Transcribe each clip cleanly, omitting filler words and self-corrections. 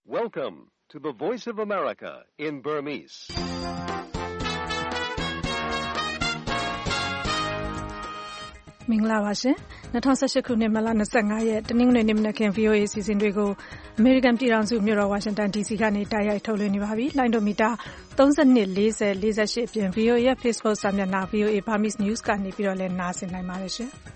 Welcome to the Voice of America in Burmese. ။မင်္ဂလာပါရှင်။2018ခုနှစ်မတ်လ25ရက်တနင်္ဂနွေနေ့မနက်ခင်း VOA အစီအစဉ်တွေကိုအမေရိကန်ပြည်ထောင်စုမြို့တော်ဝါရှင်တန် DC ကနေတိုက်ရိုက်ထုတ်လွှင့်နေပါပြီ။လိုင်းဒိုမီတာ32 40 48ပြင် VOA ရဲ့ Facebook စာမျက်နှာ VOA Burmese News ကနေပြီးတော့လည်းနားဆင်နိုင်ပါတယ်ရှင်။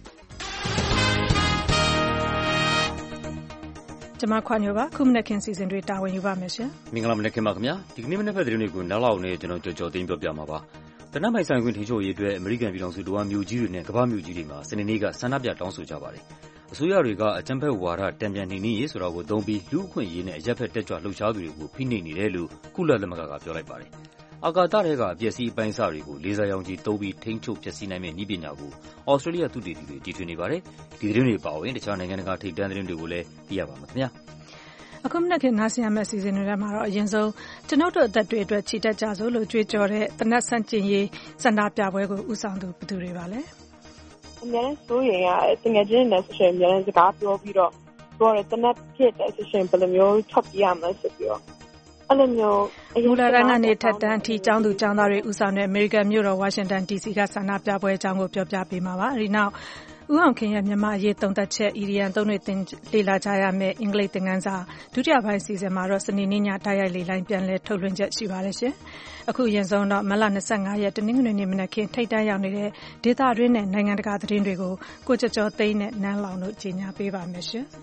ကျွန်မခွန်ညိုပါခုမနက်ခင်းစီစဉ်တွေတာဝန်ယူပါမယ်ရှင်။မင်္ဂလာမနက်ခင်းပါခင်ဗျာ။ဒီကနေ့မနက်ဖက်သတင်းတွေကိုနောက်လောက်နဲ့ကျွန်တော်ကြော်သိမ်းပြောပြမှာပါ။တနက်မိုင်ဆိုင်ခွင့်ထိန်းချုပ်ရေးအတွက်အမေရိကန်ပြည်ထောင်စုတဝမ်းမြို့ကြီးတွေနဲ့ကမ္ဘာမြို့ကြီးတွေမှာစနေနေ့ကဆန္ဒပြတောင်းဆိုကြပါတယ်။အစိုးရတွေကအကြမ်းဖက်ဝါဒတံပြန်နှိမ်နင်းရေးဆိုတာကိုသုံးပြီးလူ့အခွင့်အရေးနဲ့အရက်ဖက်တက်ကြွလှုပ်ရှားသူတွေကိုဖိနှိပ်နေတယ်လို့ကုလသမဂ္ဂကပြောလိုက်ပါတယ်။အာကာသထဲကအပျက်စီးအပိုင်းအစတွေကိုလေဆာရောင်ခြည်သုံးပြီးထိန်းချုပ်ဖျက်ဆီးနိုင်မယ့်နည်းပညာကိုဩစတြေးလျသုတေသီတွေတီထွင်နေပါတယ်။ဒီသတင်းတွေပါဝင်တခြားနိုင်ငံတကာထိပ်တန်းသတင်းတွေကိုလည်းသိရပါမယ်ခင်ဗျာ။အခုမနက်ခင်းနားဆင်ရမယ့်အစီအစဉ်တွေထဲမှာတော့အရင်ဆုံးကျွန်ုပ်တို့အသက်တွေအတွက်ချီတက်ကြစို့လို့ကြွေးကြော်တဲ့တနက်ဆန့်ကျင်ရေးစန္ဒပြပွဲကိုဦးဆောင်သူဘယ်သူတွေပါလဲအများနဲ့ဆိုရင်တကယ်ချင်းနဲ့ဆိုရင်အများနဲ့စကားပြောပြီးတော့ပြောတယ်တနက်ဖြစ်တဲ့ဆိုရင်ဘယ်လိုမျိုးထွက်ပြရမလဲဆိုပြီးတော့အဲ့လိုမျိုးမူလတန်းကနေထက်တန်းအထိကျောင်းသူကျောင်းသားတွေဦးဆောင်တဲ့အမေရိကန်မြို့တော်ဝါရှင်တန် DC ကဆန္ဒပြပွဲအကြောင်းကိုပြောပြပေးမှာပါအဲဒီနောက်ဦးအောင်ခင်ရဲ့မြန်မာရေးသုံးသက်ချက် EDN သုံးတွေတင်လေ့လာကြရမယ်အင်္ဂလိပ်သင်ခန်းစာဒုတိယပိုင်းစီစဉ်မှာတော့စနေနေ့ညတိုက်ရိုက်လေလိုင်းပြန်လည်ထုတ်လွှင့်ချက်ရှိပါတယ်ရှင်အခုရင်ဆုံးတော့မလ25ရက်တနင်္ဂနွေနေ့မနက်ခင်းထိပ်တန်းရောက်နေတဲ့ဒေသတွင်းနဲ့နိုင်ငံတကာသတင်းတွေကိုကိုကျော်ကျော်သိန်းနဲ့နန်းလောင်တို့ကြီးညာပေးပါမယ်ရှင်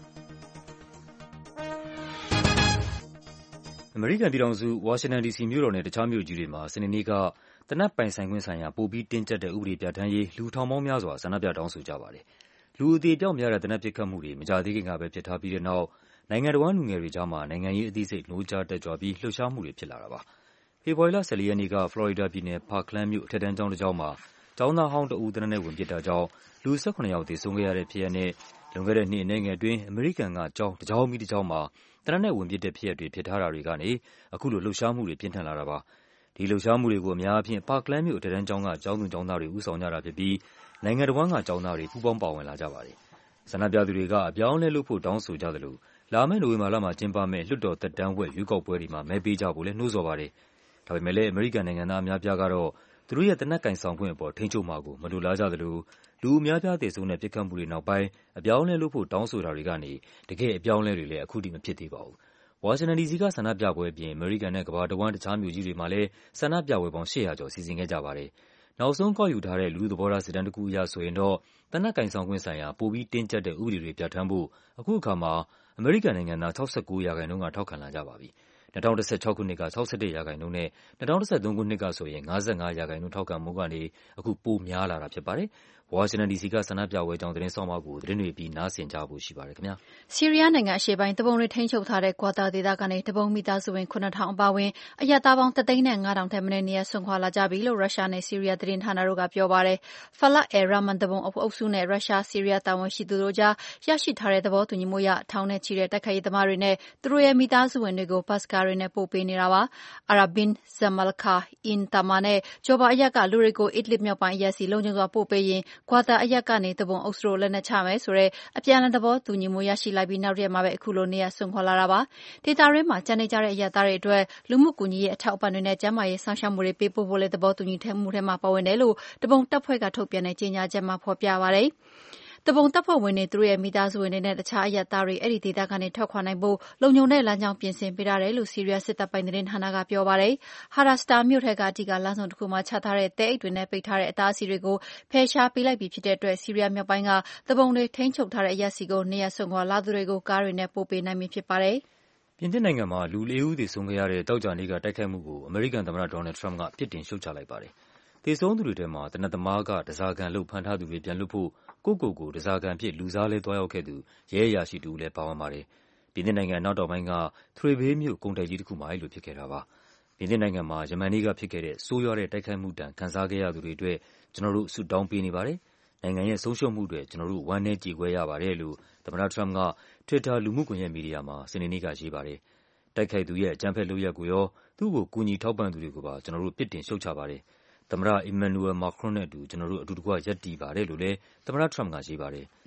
အမေရိကန်ပြည်ထောင်စုဝါရှင်တန် DC မြို့တော်နဲ့တခြားမြို့ကြီးတွေမှာစနေနေ့ကတနက်ပိုင်ဆိုင်ခွင့်ဆိုင်ရာပိုပြီးတင်းကျပ်တဲ့ဥပဒေပြဋ္ဌာန်းရေးလူထောင်ပေါင်းများစွာဆန္ဒပြတောင်းဆိုကြပါတယ်။လူအသေးအပျောက်များတဲ့တနက်ပစ်ခတ်မှုတွေမကြာသေးခင်ကပဲဖြစ်ထားပြီးတဲ့နောက်နိုင်ငံတော်လူငယ်တွေကြားမှာနိုင်ငံရေးအသိစိတ်နှိုးကြားတက်ကြွပြီးလှုပ်ရှားမှုတွေဖြစ်လာတာပါ။ဖေဖော်ဝါရီလ14ရက်နေ့ကဖလော်ရီဒါပြည်နယ်ပါကလန်းမြို့အထက်တန်းကျောင်းတစ်ကျောင်းမှာကျောင်းသားဟောင်းတဦးသေနတ်နဲ့ဝင်ပစ်တာကြောင့်လူ18ယောက်သေဆုံးခဲ့ရတဲ့ဖြစ်ရပ်နဲ့လွန်ခဲ့တဲ့နှစ်အနည်းငယ်အတွင်းအမေရိကန်ကကျောင်းတစ်ကျောင်းပြီးတစ်ကျောင်းမှာသေနတ်နဲ့ဝင်ပစ်တဲ့ဖြစ်ရပ်တွေဖြစ်ထားတာတွေကနေအခုလိုလှုပ်ရှားမှုတွေပြင်းထန်လာတာပါ။ဒီလှုပ်ရှားမှုတွေကိုအများအားဖြင့်ပါကလန်းမြို့အထက်တန်းကျောင်းကကျောင်းသူကျောင်းသားတွေဦးဆောင်ကြတာဖြစ်ပြီးနိုင်ငံတော်ဝန်ကကျောင်းသားတွေပူးပေါင်းပါဝင်လာကြပါတယ်။ဆန္ဒပြသူတွေကအပြောင်းအလဲလုပ်ဖို့တောင်းဆိုကြသလိုလာမယ့်နိုဝင်ဘာလမှာကျင်းပမယ့်လွှတ်တော်သက်တမ်းဝက်ရွေးကောက်ပွဲတွေမှာမဲပေးကြဖို့လည်းနှိုးဆော်ပါတယ်။ဒါပေမဲ့လည်းအမေရိကန်နိုင်ငံသားအများပြားကတော့သူတို့ရဲ့သေနတ်ကင်ဆောင်ခွင့်အပေါ်ထိန်းချုပ်မှာကိုမလိုလားကြသလိုလူအများပြားသေဆုံးတဲ့ပစ်ခတ်မှုတွေနောက်ပိုင်းအပြောင်းအလဲလုပ်ဖို့တောင်းဆိုတာတွေကနေတကယ်အပြောင်းအလဲတွေလည်းအခုထိမဖြစ်သေးပါဘူး။ဝါရှင်တန် DC ကဆန္ဒပြပွဲအပြင်အမေရိကန်နဲ့ကမ္ဘာတဝန်းတခြားမြို့ကြီးတွေမှာလည်းဆန္ဒပြပွဲပေါင်း800ကျော်စီစဉ်ခဲ့ကြပါတယ်။နောက်ဆုံးကောက်ယူထားတဲ့လူထုသဘောထားစစ်တမ်းတစ်ခုအရဆိုရင်တော့သေနတ်ကင်ဆောင်ခွင့်ဆိုင်ရာပိုပြီးတင်းကျပ်တဲ့ဥပဒေတွေပြဋ္ဌာန်းဖို့အခုအခါမှာအမေရိကန်နိုင်ငံသား69%ကထောက်ခံလာကြပါပြီ။2016ခုနှစ်က61%နဲ့2013ခုနှစ်ကဆိုရင်55%ထောက်ခံမှုကနေအခုပိုများလာတာဖြစ်ပါတယ်။ဝါရှင်တန် DC ကဆန္ဒပြပွဲအကြောင်းသတင်းဆောင်မကိုသတင်းတွေပြီးနားဆင်ကြဖို့ရှိပါတယ်ခင်ဗျာ။ဆီးရီးယားနိုင်ငံအရှေ့ပိုင်းတပုံတွေထိန်းချုပ်ထားတဲ့ကွာတာဒေသကနေတပုံမိသားစုဝင်9000အပါအဝင်အရပ်သားပေါင်း3,500ထက်မနည်းနေရာစွန့်ခွာလာကြပြီလို့ရုရှားနဲ့ဆီးရီးယားသတင်းဌာနတို့ကပြောပါတယ်။ Falat al-Rahman တပုံအုပ်စုနဲ့ရုရှားဆီးရီးယားတာဝန်ရှိသူတို့ကြားရရှိထားတဲ့သဘောတူညီမှုအရထောင်နဲ့ချီတဲ့တိုက်ခိုက်ရေးသမားတွေနဲ့သူတို့ရဲ့မိသားစုဝင်တွေကိုဘတ်စကားတွေနဲ့ပို့ပေးနေတာပါ။ Arabin Zamalkha in Tama နဲ့ဂျော်ဘာအရပ်ကလူတွေကို Idlib မြောက်ပိုင်းအရပ်စီလုံခြုံစွာပို့ပေးရင်ကွာတာအရပ်ကနေတပုံအုပ်စုတို့လက်နက်ချမယ်ဆိုတဲ့အပြန်အလှန်သဘောတူညီမှုရရှိလိုက်ပြီးနောက်ရက်မှာပဲအခုလိုနေရာစွန့်ခွာလာတာပါ။ဒေသတွင်းမှာကျန်နေကြတဲ့အရပ်သားတွေအတွက်လူမှုကူညီရေးအထောက်အပံ့တွေနဲ့ကျန်းမာရေးစောင့်ရှောက်မှုတွေပေးပို့ဖို့လည်းသဘောတူညီမှုထဲမှာပါဝင်တယ်လို့တပုံတပ်ဖွဲ့ကထုတ်ပြန်တဲ့ကြေညာချက်မှာဖော်ပြပါတယ်။တပုံတပ်ဖွဲ့ဝင်တွေသူတို့ရဲ့မိသားစုဝင်တွေနဲ့တခြားအရပ်သားတွေအဲ့ဒီဒေသကနေထွက်ခွာနိုင်ဖို့လုံခြုံတဲ့လမ်းကြောင်းပြင်ဆင်ပေးထားတယ်လို့ဆီးရီးယားစစ်တပ်ပိုင်သတင်းဌာနကပြောပါတယ်။ဟာရာစတာမြို့ထက်ကအဓိကလမ်းဆောင်တစ်ခုမှာချထားတဲ့တဲအိတ်တွေနဲ့ပိတ်ထားတဲ့အတားအဆီးတွေကိုဖယ်ရှားပေးလိုက်ပြီဖြစ်တဲ့အတွက်ဆီးရီးယားမြောက်ပိုင်းကတပုံတွေထိန်းချုပ်ထားတဲ့အရပ်စီကိုနေရာစွန့်ခွာလာသူတွေကိုကားတွေနဲ့ပို့ပေးနိုင်ပြီဖြစ်ပါတယ်။ပြင်သစ်နိုင်ငံမှာလူ4ဦးသေဆုံးခဲ့ရတဲ့တောက်ကြနေ့ကတိုက်ခိုက်မှုကိုအမေရိကန်သမ္မတဒေါ်နယ်လ်ဒ်ထရမ့်ပ်ကပြစ်တင်ရှုတ်ချလိုက်ပါတယ်။သေဆုံးသူတွေထဲမှာသေနတ်သမားကဓားစာခံလုပ်ဖမ်းထားသူတွေပြန်လွှတ်ဖို့ကိုဓားစာခံဖြစ်လူစားလဲသွားရောက်ခဲ့သူရဲအရာရှိတဦးလည်းပါဝင်ပါတယ်။ပြင်သစ်နိုင်ငံအနောက်တောင်ပိုင်းကTrebeilမြို့ကုန်တိုက်ကြီးတစ်ခုမှာအဲ့လိုဖြစ်ခဲ့တာပါ။ပြင်သစ်နိုင်ငံမှာယမန်နေ့ကဖြစ်ခဲ့တဲ့ဆိုးရွားတဲ့တိုက်ခိုက်မှုဒဏ်ခံစားခဲ့ရသူတွေအတွက်ကျွန်တော်တို့ဆုတောင်းပေးနေပါတယ်။နိုင်ငံရဲ့ဆုံးရှုံးမှုတွေကျွန်တော်တို့ဝမ်းနည်းကြေကွဲရပါတယ်လို့သမ္မတထရမ့်ပ်က Twitter လူမှုကွန်ရက်မီဒီယာမှာစနေနေ့ကရေးပါတယ်။တိုက်ခိုက်သူရဲ့အကြမ်းဖက်လုပ်ရပ်ကိုရောသူ့ကိုကူညီထောက်ပံ့သူတွေကိုပါကျွန်တော်တို့ပြစ်တင်ရှုတ်ချပါတယ်။သမ္မတ Emmanuel Macron နဲ့အတူကျွန်တော်တို့အတူတကွရပ်တည်ပါတယ်လို့လည်းသမ္မတထရမ့်ပ်ကရေးပါတယ်။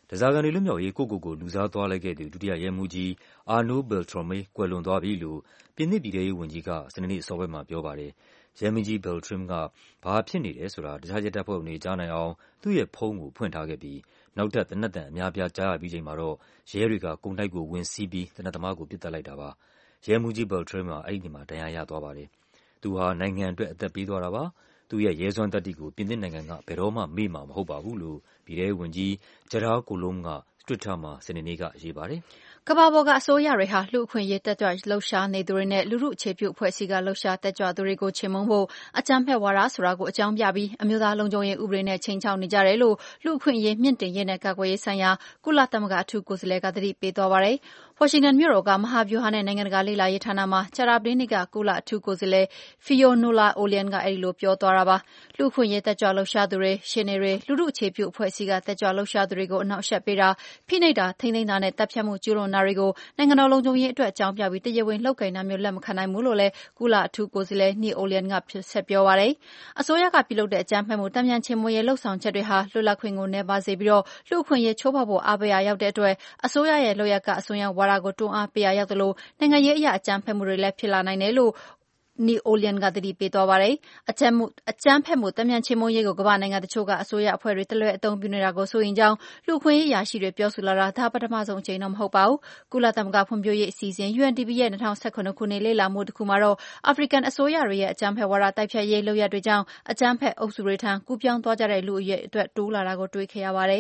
ဓားစာခံတွေလွတ်မြောက်ရေးကိုယ့်လူစားသွားလိုက်ခဲ့သူဒုတိယရဲမှူးကြီး Arnaud Beltrame ကွယ်လွန်သွားပြီလို့ပြင်သစ်ပြည်ထဲရေးဝန်ကြီးကစနေနေ့အစောပိုင်းမှာပြောပါတယ်။ရဲမှူးကြီး Beltrame ကဘာဖြစ်နေတယ်ဆိုတာတခြားရဲတပ်ဖွဲ့ဝင်တွေကြားနိုင်အောင်သူ့ရဲ့ဖုန်းကိုဖွင့်ထားခဲ့ပြီးနောက်ထပ်သေနတ်သံအများအပြားကြားရပြီးချိန်မှာတော့ရဲတွေကကုန်တိုက်ကိုဝင်စီးပြီးသေနတ်သမားကိုပစ်သတ်လိုက်တာပါ။ရဲမှူးကြီး Beltrame ဟာအဲဒီနေ့မှာဒဏ်ရာရသွားပါတယ်။သူဟာနိုင်ငံအတွက်အသက်ပေးသွားတာပါ။သူ့ရဲ့ရဲစွမ်းသတ္တိကိုပြင်သစ်နိုင်ငံကဘယ်တော့မှမေ့မှာမဟုတ်ပါဘူးလို့ပြည်ထဲရေးဝန်ကြီး Gerard Collomb က Twitter မှာစနေနေ့ကရေးပါတယ်။ကမ္ဘာပေါ်ကအစိုးရတွေဟာလူ့အခွင့်အရေးတက်ကြွလှုပ်ရှားနေသူတွေနဲ့လူထုအခြေပြုအဖွဲ့အစည်းကလှုပ်ရှားတက်ကြွသူတွေကိုချေမှုန်းဖို့အကြမ်းဖက်ဝါဒဆိုတာကိုအကြောင်းပြပြီးအမျိုးသားလုံခြုံရေးဥပဒေနဲ့ချိန်ချောက်နေကြတယ်လို့လူ့အခွင့်အရေးမြင့်တင်ရေးနဲ့ကာကွယ်ရေးဆိုင်ရာကုလသမဂ္ဂအထူးကိုယ်စားလှယ်ကသတိပေးသွားပါတယ်။ဝါရှင်တန်မြို့တော်ကမဟာဗျူဟာနဲ့နိုင်ငံတကာလေ့လာရေးဌာနမှာကြာသပတေးနေ့ကကုလအထူးကိုယ်စားလှယ် Fionnuala Olien ကအဲဒီလိုပြောသွားတာပါ။လူ့အခွင့်အရေးတက်ကြွလှုပ်ရှားသူတွေ၊ရှေ့နေတွေ၊လူထုအခြေပြုအဖွဲ့အစည်းကတက်ကြွလှုပ်ရှားသူတွေကိုအနှောက်အယှက်ပေးတာ၊ဖိနှိပ်တာ၊ထိန်းသိမ်းတာနဲ့သတ်ဖြတ်မှုကျူးလွန်တာတွေကိုနိုင်ငံတော်လုံခြုံရေးအတွက်အကြောင်းပြပြီးတရားဝင်လုပ်ကိုင်တာမျိုးလက်မခံနိုင်ဘူးလို့လည်းကုလအထူးကိုယ်စားလှယ် Olien ကဆက်ပြောပါတယ်။အစိုးရကပြုလုပ်တဲ့အကြမ်းဖက်မှုတန်ပြန်ချေမှုန်းရေးလုပ်ဆောင်ချက်တွေဟာလွတ်လပ်ခွင့်ကိုနည်းပါးစေပြီးလူ့အခွင့်အရေးချိုးဖောက်ဖို့အားပေးရာရောက်တဲ့အတွက်အစိုးရရဲ့လုပ်ရပ်ကအစွန်းရောက်ဝါဒကိုတွန်းအားပေးရာရောက်သလိုနိုင်ငံရေးအရအကြမ်းဖက်မှုတွေလည်းဖြစ်လာနိုင်တယ်လို့Olien ကသတိပေးသွားပါတယ်။အကြမ်းဖက်မှုတန်ပြန်ချေမှုန်းရေးကိုကမ္ဘာနိုင်ငံတချို့ကအစိုးရအဖွဲ့တွေတလွဲအသုံးပြုနေတာကိုစိုးရိမ်ကြောင်းလူ့အခွင့်အရေးအရာရှိတွေပြောဆိုလာတာဒါပထမဆုံးအကြိမ်တော့မဟုတ်ပါဘူး။ကုလသမဂ္ဂဖွံ့ဖြိုးရေးအစီအစဉ် UNDP ရဲ့2017ခုနှစ်လေ့လာမှုတခုမှာတော့အာဖရိကန်အစိုးရတွေရဲ့အကြမ်းဖက်ဝါဒတိုက်ဖျက်ရေးလုပ်ရပ်တွေကြောင့်အကြမ်းဖက်အုပ်စုတွေထံကူးပြောင်းသွားကြတဲ့လူအရေအတွက်တိုးလာတာကိုတွေ့ခဲ့ရပါတယ်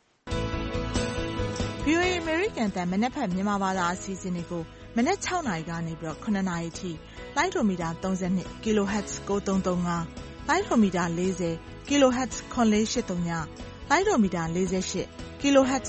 ။ VOA အမေရိကန်တန်မနက်ဖြန်မြန်မာဘာသာအစီအစဉ်တွေကိုမနက်6နာရီကနေပြီးတော့9နာရီထိလိုင်းဒိုမီတာ32 kHz 9335လိုင်းဒိုမီတာ40 kHz 9483လိုင်းဒိုမီတာ48 kHz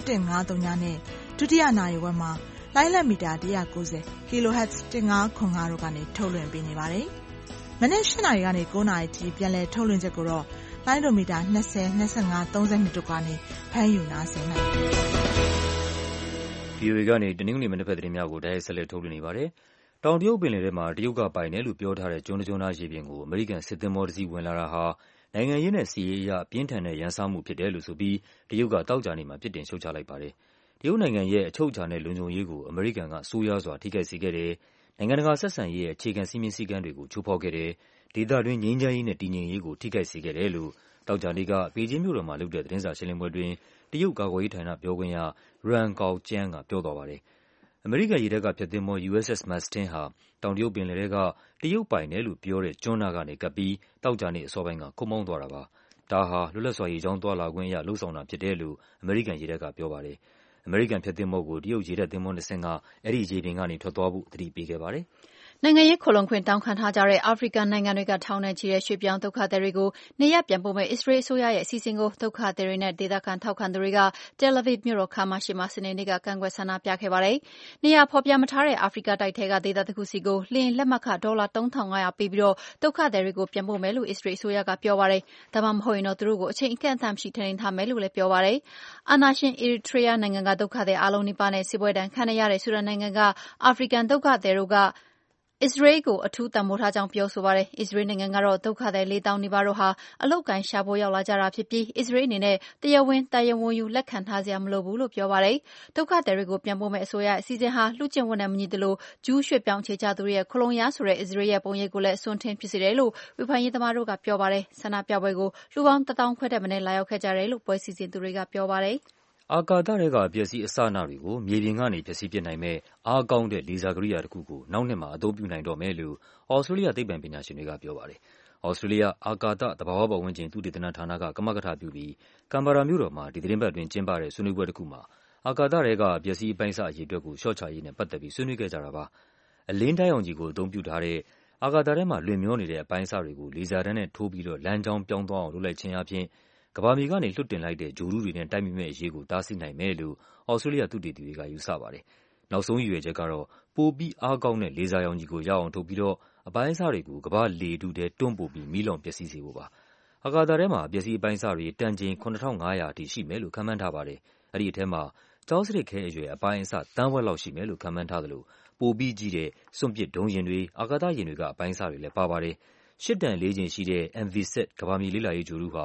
6153နဲ့ဒုတိယနာရီဝက်မှာလိုင်းလက်မီတာ190 kHz 1505တို့ကနေထုတ်လွှင့်ပေးနေပါတယ်။မနက်8နာရီကနေ9နာရီထိပြန်လည်ထုတ်လွှင့်ချက်ကိုတော့လိုင်းဒိုမီတာ20 25 32တို့ကနေဖမ်းယူနားဆင်နိုင်ပါတယ်။ VOA ကနေတနင်္ဂနွေမနက်ဖြန်သတင်းများကိုတိုက်ရိုက်ဆက်လက်ထုတ်လွှင့်နေပါတယ်။တောင်တရုတ်ပင်လယ်ထဲမှာတရုတ်ကပိုင်တယ်လို့ပြောထားတဲ့ကျွန်းတစ်ကျွန်းသားရေပြင်ကိုအမေရိကန်စစ်သင်္ဘောတစ်စီးဝင်လာတာဟာနိုင်ငံရေးနဲ့စစ်ရေးအရပြင်းထန်တဲ့ရန်စမှုဖြစ်တယ်လို့ဆိုပြီးတရုတ်ကသောကြာနေ့မှာပြစ်တင်ရှုတ်ချလိုက်ပါတယ်။တရုတ်နိုင်ငံရဲ့အချုပ်အခြာနဲ့လုံခြုံရေးကိုအမေရိကန်ကဆိုးရွားစွာထိခိုက်စေခဲ့တယ်၊နိုင်ငံတကာဆက်ဆံရေးရဲ့အခြေခံစည်းမျဉ်းစည်းကမ်းတွေကိုချိုးဖောက်ခဲ့တယ်၊ဒေသတွင်းငြိမ်းချမ်းရေးနဲ့တည်ငြိမ်ရေးကိုထိခိုက်စေခဲ့တယ်လို့သောကြာနေ့ကပေကျင်းမြို့တော်မှာလုပ်တဲ့သတင်းစာရှင်းလင်းပွဲအတွင်းတရုတ်ကာကွယ်ရေးဌာနပြောခွင့်ရ Ren Gaojian ကပြောသွားပါတယ်။အမေရိကန်ရေတပ်ကဖျက်သင်္ဘော USS Mastin ဟာတောင်တရုတ်ပင်လယ်ထဲကတရုတ်ပိုင်တယ်လို့ပြောတဲ့ကျွန်းနားကနေကပ်ပြီးသောကြာနေ့အစောပိုင်းကခုတ်မောင်းသွားတာပါ။ဒါဟာလွတ်လပ်စွာရေကြောင်းသွားလာခွင့်အရလုပ်ဆောင်တာဖြစ်တယ်လို့အမေရိကန်ရေတပ်ကပြောပါတယ်။အမေရိကန်ဖျက်သင်္ဘောကိုတရုတ်ရေတပ်သင်္ဘောနှစ်စင်းကအဲဒီရေပြင်ကနေထွက်သွားဖို့သတိပေးခဲ့ပါတယ်။နိုင်ငံရေးခိုလှုံခွင့်တောင်းခံထားကြတဲ့အာဖရိကန်နိုင်ငံတွေကထောင်နဲ့ချီတဲ့ရွှေ့ပြောင်းဒုက္ခသည်တွေကိုနေရပ်ပြန်ပို့မယ့်အစ္စရေးအစိုးရရဲ့အစီအစဉ်ကိုဒုက္ခသည်တွေနဲ့ဒေသခံထောက်ခံသူတွေက Tel Aviv မြို့တော်ခန်းမရှေ့မှာစနေနေ့ကကန့်ကွက်ဆန္ဒပြခဲ့ပါတယ်။နေရာဖော်ပြမထားတဲ့အာဖရိကတိုက်ထဲကဒေသတစ်ခုစီကိုလေယာဉ်လက်မှတ်ခဒေါ်လာ3500ပေးပြီးဒုက္ခသည်တွေကိုပြန်ပို့မယ်လို့အစ္စရေးအစိုးရကပြောပါတယ်။ဒါမှမဟုတ်ရင်တော့သူတို့ကိုအချိန်အကန့်အသတ်မရှိထိန်းသိမ်းထားမယ်လို့လည်းပြောပါတယ်။အာဏာရှင် Eritrea နိုင်ငံကဒုက္ခသည်အားလုံးနီးပါးနဲ့စစ်ပွဲဒဏ်ခံနေရတဲ့ဆူဒန်နိုင်ငံကအာဖရိကန်ဒုက္ခသည်တို့ကအစ္စရေးကိုအထူးတန်ဖိုးထားကြောင်းပြောဆိုပါတယ်။အစ္စရေးနိုင်ငံကတော့ဒုက္ခသည်4000နီးပါးတို့ဟာအလုပ်ကိုင်ရှာဖို့ရောက်လာကြတာဖြစ်ပြီးအစ္စရေးအနေနဲ့တရားဝင်ယူလက်ခံထားစရာမလိုဘူးလို့ပြောပါတယ်။ဒုက္ခသည်တွေကိုပြန်ပို့မယ့်အစိုးရအစီအစဉ်ဟာလူ့ကျင့်ဝတ်နဲ့မညီသလိုဂျူးရွှေ့ပြောင်းခြေချသူတွေရဲ့ခိုလှုံရာဆိုတဲ့အစ္စရေးရဲ့ပုံရိပ်ကိုလည်းအစွန်းထင်းဖြစ်စေတယ်လို့ဝေဖန်ရေးသမားတို့ကပြောပါတယ်။ဆန္ဒပြပွဲကိုလူပေါင်း1000ခွဲထက်မနည်းလာရောက်ခဲ့ကြတယ်လို့ပွဲစီစဉ်သူတွေကပြောပါတယ်။အာကာသထဲကအပျက်အစီးအစအနတွေကိုမြေပြင်ကနေဖျက်ဆီးပစ်နိုင်မဲ့အားကောင်းတဲ့လေဆာကိရိယာတစ်ခုကိုနောက်နှစ်မှာအသုံးပြုနိုင်တော့မယ်လို့သြစတြေးလျသိပ္ပံပညာရှင်တွေကပြောပါတယ်။သြစတြေးလျအာကာသသဘာဝပတ်ဝန်းကျင်သုတေသနဌာနကကမကထပြုပြီးကင်ဘာရာမြို့တော်မှာဒီသီတင်းပတ်အတွင်းကျင်းပတဲ့ဆွေးနွေးပွဲတစ်ခုမှာအာကာသထဲကအပျက်အစီးအပိုင်းအစအရေအတွက်ကိုလျှော့ချရေးနဲ့ပတ်သက်ပြီးဆွေးနွေးခဲ့ကြတာပါ။အလင်းဓာတ်ရောင်ခြည်ကိုအသုံးပြုထားတဲ့အာကာသထဲမှာလွင့်မျောနေတဲ့အပိုင်းအစတွေကိုလေဆာတန်းနဲ့ထိုးပြီးလမ်းကြောင်းပြောင်းသွားအောင်လုပ်လိုက်ခြင်းအားဖြင့်ကမ္ဘာမြေကနေလွှတ်တင်လိုက်တဲ့ဂြိုဟ်တုတွေနဲ့တိုက်မိမယ့်အရေးကိုတားဆီးနိုင်မယ်လို့သြစတြေးလျသုတေသီတွေကယူဆပါတယ်။နောက်ဆုံးရည်ရွယ်ချက်ကတော့ပိုပြီးအားကောင်းတဲ့လေဆာရောင်ခြည်ကိုရအောင်ထုတ်ပြီးအပိုင်းအစတွေကိုကမ္ဘာ့လေထုထဲတွန်းပို့ပြီးမီးလောင်ပျက်စီးစေဖို့ပါ။အာကာသထဲမှာအပျက်အစီးအပိုင်းအစတွေတန်ချိန် 7500 အထိရှိမယ်လို့ခန့်မှန်းထားပါတယ်။အဲဒီထဲမှာကျောက်စရစ်ခဲအရွယ်အပိုင်းအစသန်းဝက်လောက်ရှိမယ်လို့ခန့်မှန်းထားသလိုပိုပြီးကြီးတဲ့စွန့်ပစ်ဒုံးယာဉ်တွေ၊အာကာသယာဉ်တွေကအပိုင်းအစတွေလည်းပါပါတယ်။8 တန် 4 ချိန်ရှိတဲ့ MV-7 ကမ္ဘာမြေလေ့လာရေးဂြိုဟ်တုဟာ